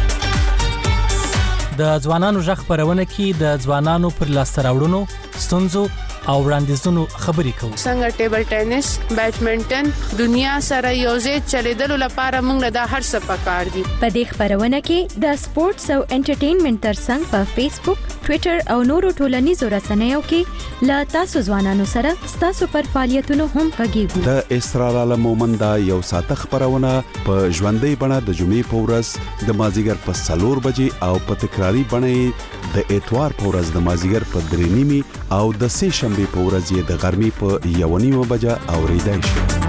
S9: د ځوانانو ژغ خبرونه کې د ځوانانو پر لاسته راوړنو، ستونزو او وړاندیزونو خبرې کوو.
S26: څنګه ټیبل ټینس، بیډمنټن دنیا سره یوځای چلیدلو لپاره موږ دا هر څه پکار دي.
S16: په دې خبرونه کې د سپورتس او انټرټینمنټ ترڅنګ په فیسبوک، ټوئیټر او نورو ټولنیزو رسنیو کې لا تاسو ځوانانو سره تاسو پر فعالیتونو هم غږیږو.
S27: د اسرار عالم مومند یو ساعت خبرونه په ژوندۍ بڼه د جمعې په ورځ د مازیګر په څلور بجې او په تکراری بڼه د اتوار په ورځ د مازیګر په درې نیمې او د سه شنبه په ورځ یې د غرمې په یو نیمه بجه اوریدای شي.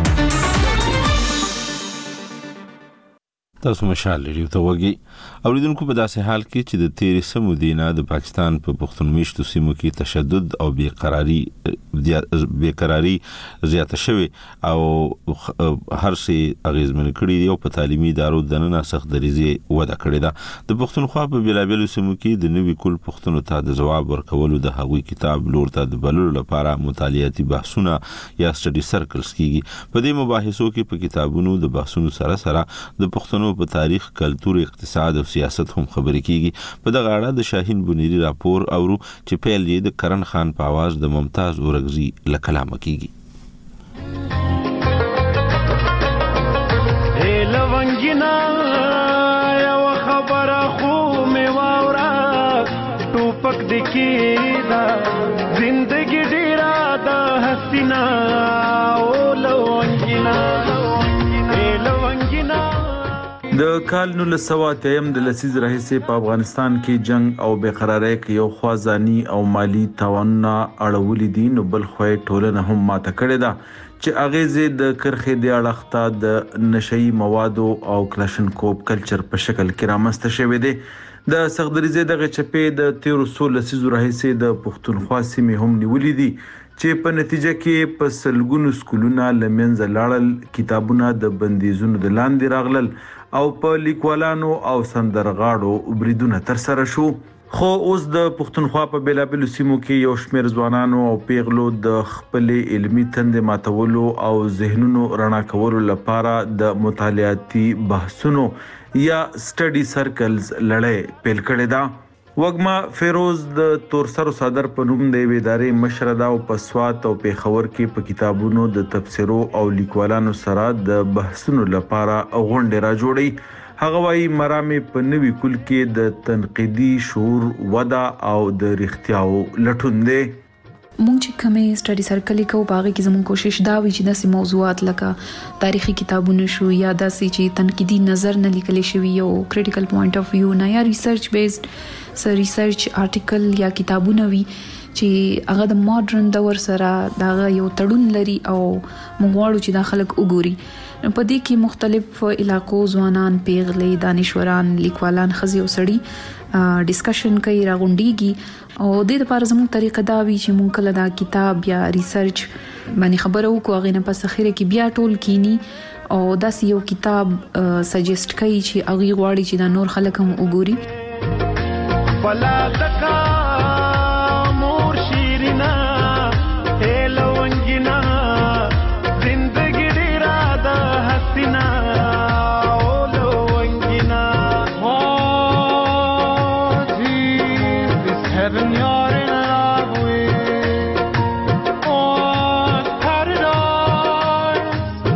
S1: تاسو مشال ریډیو ته وګورئ. اوریدونکو په داسې حال کې چې د تیرې سمو دینه د پاکستان په پښتون میشتو سیمو کې تشدد او بیقراری بیقراری زیاته شوه او هر څه اغیزمن کړي او په تعلیمي ادارو دننه سخت دریزي وده کړې ده. د پښتونخوا په بلابلو سیمو کې د نوي کول پښتنو ته د جواب ورکولو د هغوی کتاب لور ته د بللو لپاره مطالعاتي بحثونه یا سټډي سرکلز کیږي. په دې مباحثو کې په کتابونو د بحثونو سره سره د پښتنو په تاریخ، کلتور، اقتصاد او سیاست هم خبرې کیږي. په دغه اړه د شاهین بنيري راپور اورو چې پیل یې د کرن خان په आवाज د ممتاز اورغزي له کلامه کیږي.
S28: اے لونګینا یو خبره خو می واورا ټوپک دکی دا زندگی ډیرا دا حسینا او لونګینا اے لونګینا
S5: د کال نولس سوه اتیا د لسیز راهیسې په افغانستان کې جنگ او بې قرارۍ کې یو خوازانی او مالی تاوانونه اړولي دي، نو بل خو ټولنه هم ماته کړې ده چې اغیزې د کرخې د اړخته د نشئی موادو او کلاشنکوف کلچر په شکل کې رامنځته شوی دی. د سغدریزې دغه چپې د تیرو څو لسیزو راهیسې د پښتونخوا سیمې هم نیولې دي چې په نتیجه کې په سلګونو سکولونه له منځه لاړل، کتابونه د بندیزونو د لاندې راغلل او په لیکوالانو او سندرغاړو بریدونه ترسره شو. خو اوس د پښتونخوا په بیلابیلو سیمو کې یو شمېر ځوانانو او پیغلو د خپلې علمي تندې ماتولو او ذهنونو رڼا کولو لپاره د مطالعاتي بحثونو یا سټډي سرکلز لړۍ پیل کړې ده. وګما فیروز د تورسرو صدر په نوم د یوې ادارې مشره ده او په سوات او پیښور کې په کتابونو د تفسیرو او لیکوالانو سره د بحثونو لپاره غونډې را جوړي. هغه وايي مرامې په نوي کل کې د تنقیدي شعور وده او د رښتیاو لټون دی.
S6: مونږ چې کومې سټډي سرکل کوو باغې کې زموږ کوشش دا وي چې داسې موضوعات لکه تاریخي کتابونه شو یا داسې چې تنقیدي نظر نه لیکل شوی یو کریټیکل پوینټ اف ویو نه یا ریسرچ بیسډ سر ریسرچ آرټیکل یا کتابونه وي چې هغه د ماډرن دور سره دا یو تړون لري او موږ غواړو چې دا خلک وګوري. په دې کې مختلف علاقو ځوانان، پیغلې، دانشوران، لیکوالان، ښځې او سړي ډسکشن کوي، راغونډيږي او د دې لپاره زموږ طریقه دا وی چې موږ کله دا کتاب یا ریسرچ باندې خبرو کوو، هغه نه پس اخیره کې بیا ټول کینی او داسې یو کتاب سجیسټ کوي چې هغه غواړي چې دا نور خلک هم وګوري.
S28: بلا دکا مور شیرینا اے لونگینا زندگی ډیرا د حسینا او لونگینا او جی this heaven you're in love with oh paradise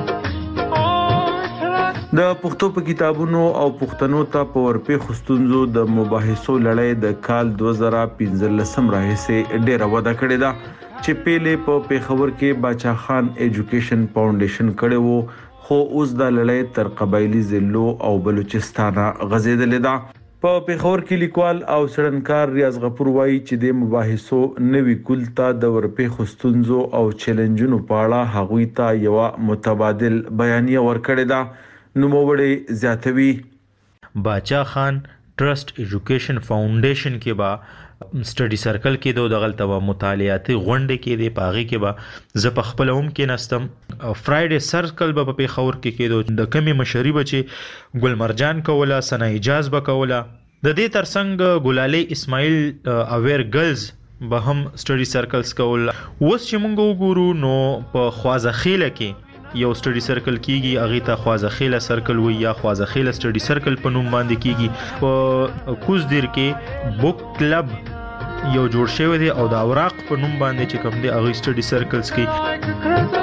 S5: د پښتو په کتابونو او پښتنو ته په ورپې خستونزو د مباحثو لړۍ د کال دوه زره پنځلسم راهیسې ډیره وده کړې ده چې پیلې په پیښور کې باچا خان ایجوکیشن فاونډیشن کړی وو، خو اوس د لړۍ تر قبایلی ضلعو او بلوچستانه غځېدلې ده. په پیښور کې لیکوال او څېړنکار ریاض غفور وایي چې د مباحثو نوي کل ته د ورپې خستونزو او چیلنجونو په اړه هغوی ته یوه متبادل بیانیه ورکړې ده. نوموړی زیاتوي
S10: باچا خان ټرست ایجوکیشن فاونډیشن کې با سټډي سرکل کې دو دغلطه و مطالعاتي غونډې کې دی، پاغي کې با ز په خپل هم کې نستم فرایډے سرکل به په خور کې کې دو د کمی مشری بچي ګل مرجان کوله، سنا اجاز به کوله، د دې ترڅنګ ګلالي اسماعیل اویر ګرلز به هم سټډي سرکلز کول. اوس چې موږ وګورو نو په خوازخیله کې یو سټډي سرکل کیږي، هغه ته خوازخیله سرکل وي یا خوازخیله سټډي سرکل په نوم باندې کیږي. په کوزدیر کې بوک کلب یو جوړ شوی دی او د اوراق په نوم باندې چې کوم دی هغه سټډي سرکلز کې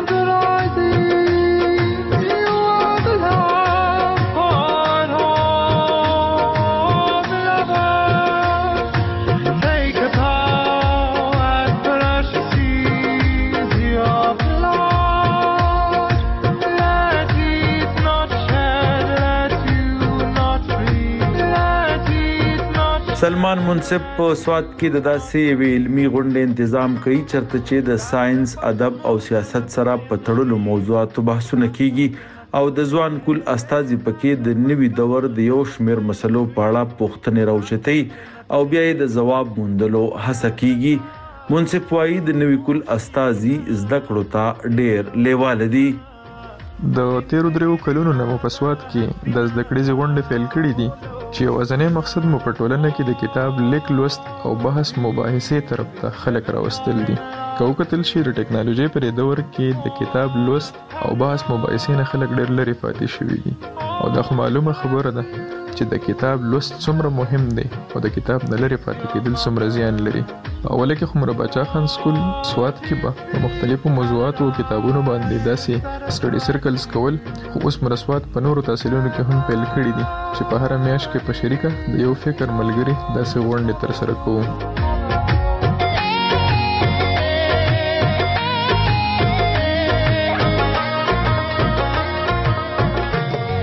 S5: سلمان منصف په سوات کې د داسې وی علمي غونډې تنظیم کوي چرته چې د ساينس، ادب او سیاست سره په تړلو موضوعاتو بحثونه کیږي او د ځوان کول استاذي پکې د نوي دور د یو شمیر مسلو په اړه پوښتنې راوچتي او بیا د جواب موندلو هڅه کیږي. منصف وايي د نوي کول استاذي زده کړو ته ډېر لیواله دي.
S11: د تیرو دریو کلونو نه په سوات کې د زده کړې غونډې فعال کړې دي چې وزنې مقصد مو په ټولنه کې د کتاب لیک، لوست او بحث مباحثې طرف ته خلک راوستل دي. که وکتل شي د ټکنالوژي پر دور کې د کتاب لوست او بحث مباحثې نه خلک ډېر لري پاتې شوي دي او دا خو معلومه خبره ده چې د کتاب لوست څومره مهم دی او د کتاب نه لري پاتې کېدل څومره زیان لري. اوله کې خو باچا خان سکول سوات کې به په مختلفو موضوعاتو او کتابونو باندې داسې سټډي سرکلز کول، خو اوس مرسوات په نورو تحصیلونو کې هم پیل کړي دي چې په هر میاشت کې په شریکه د یو فکر ملګری داسې غونډې ترسره کوو.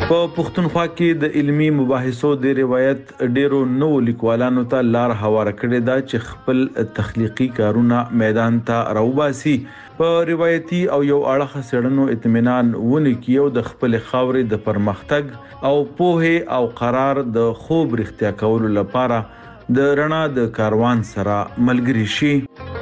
S5: په پښتونخوا کې د علمی مباحثو د روایت ډیرو نو لیکوالانو ته لار هواره کړې ده چې خپل تخلیقي کارونه میدان ته راوباسي. په روایتي او یو اړخ سړنو اطمینان ونی کیو د خپل خاورې د پرمختګ او پوهه او قرار د خوب رښتیا کولو لپاره د رڼا د کاروان سره ملګری شي.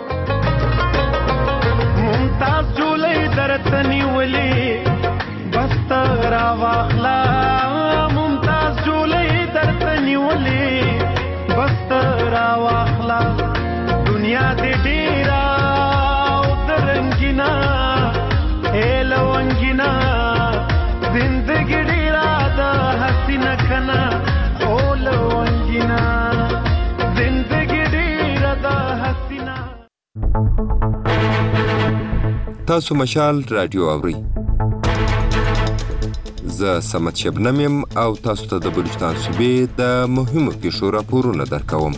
S28: ممتاز جولې درتنی ولي بستر واخلا ممتاز جولې درتنی ولي بستر واخلا دنیا دې ډیرا او درنګینا هلونګینا زندګی ډیرا د حسینه کنا او لونګینا زندګی ډیرا د حسینه.
S7: تاسو مشال رادیو اورئ. زه سمت شبنم یم او تاسو ته د بلوچستان صوبې د مهمو پیښو راپورونه درکوم.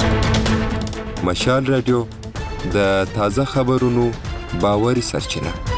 S7: مشال رادیو د تازه خبرونو باوري سرچینه.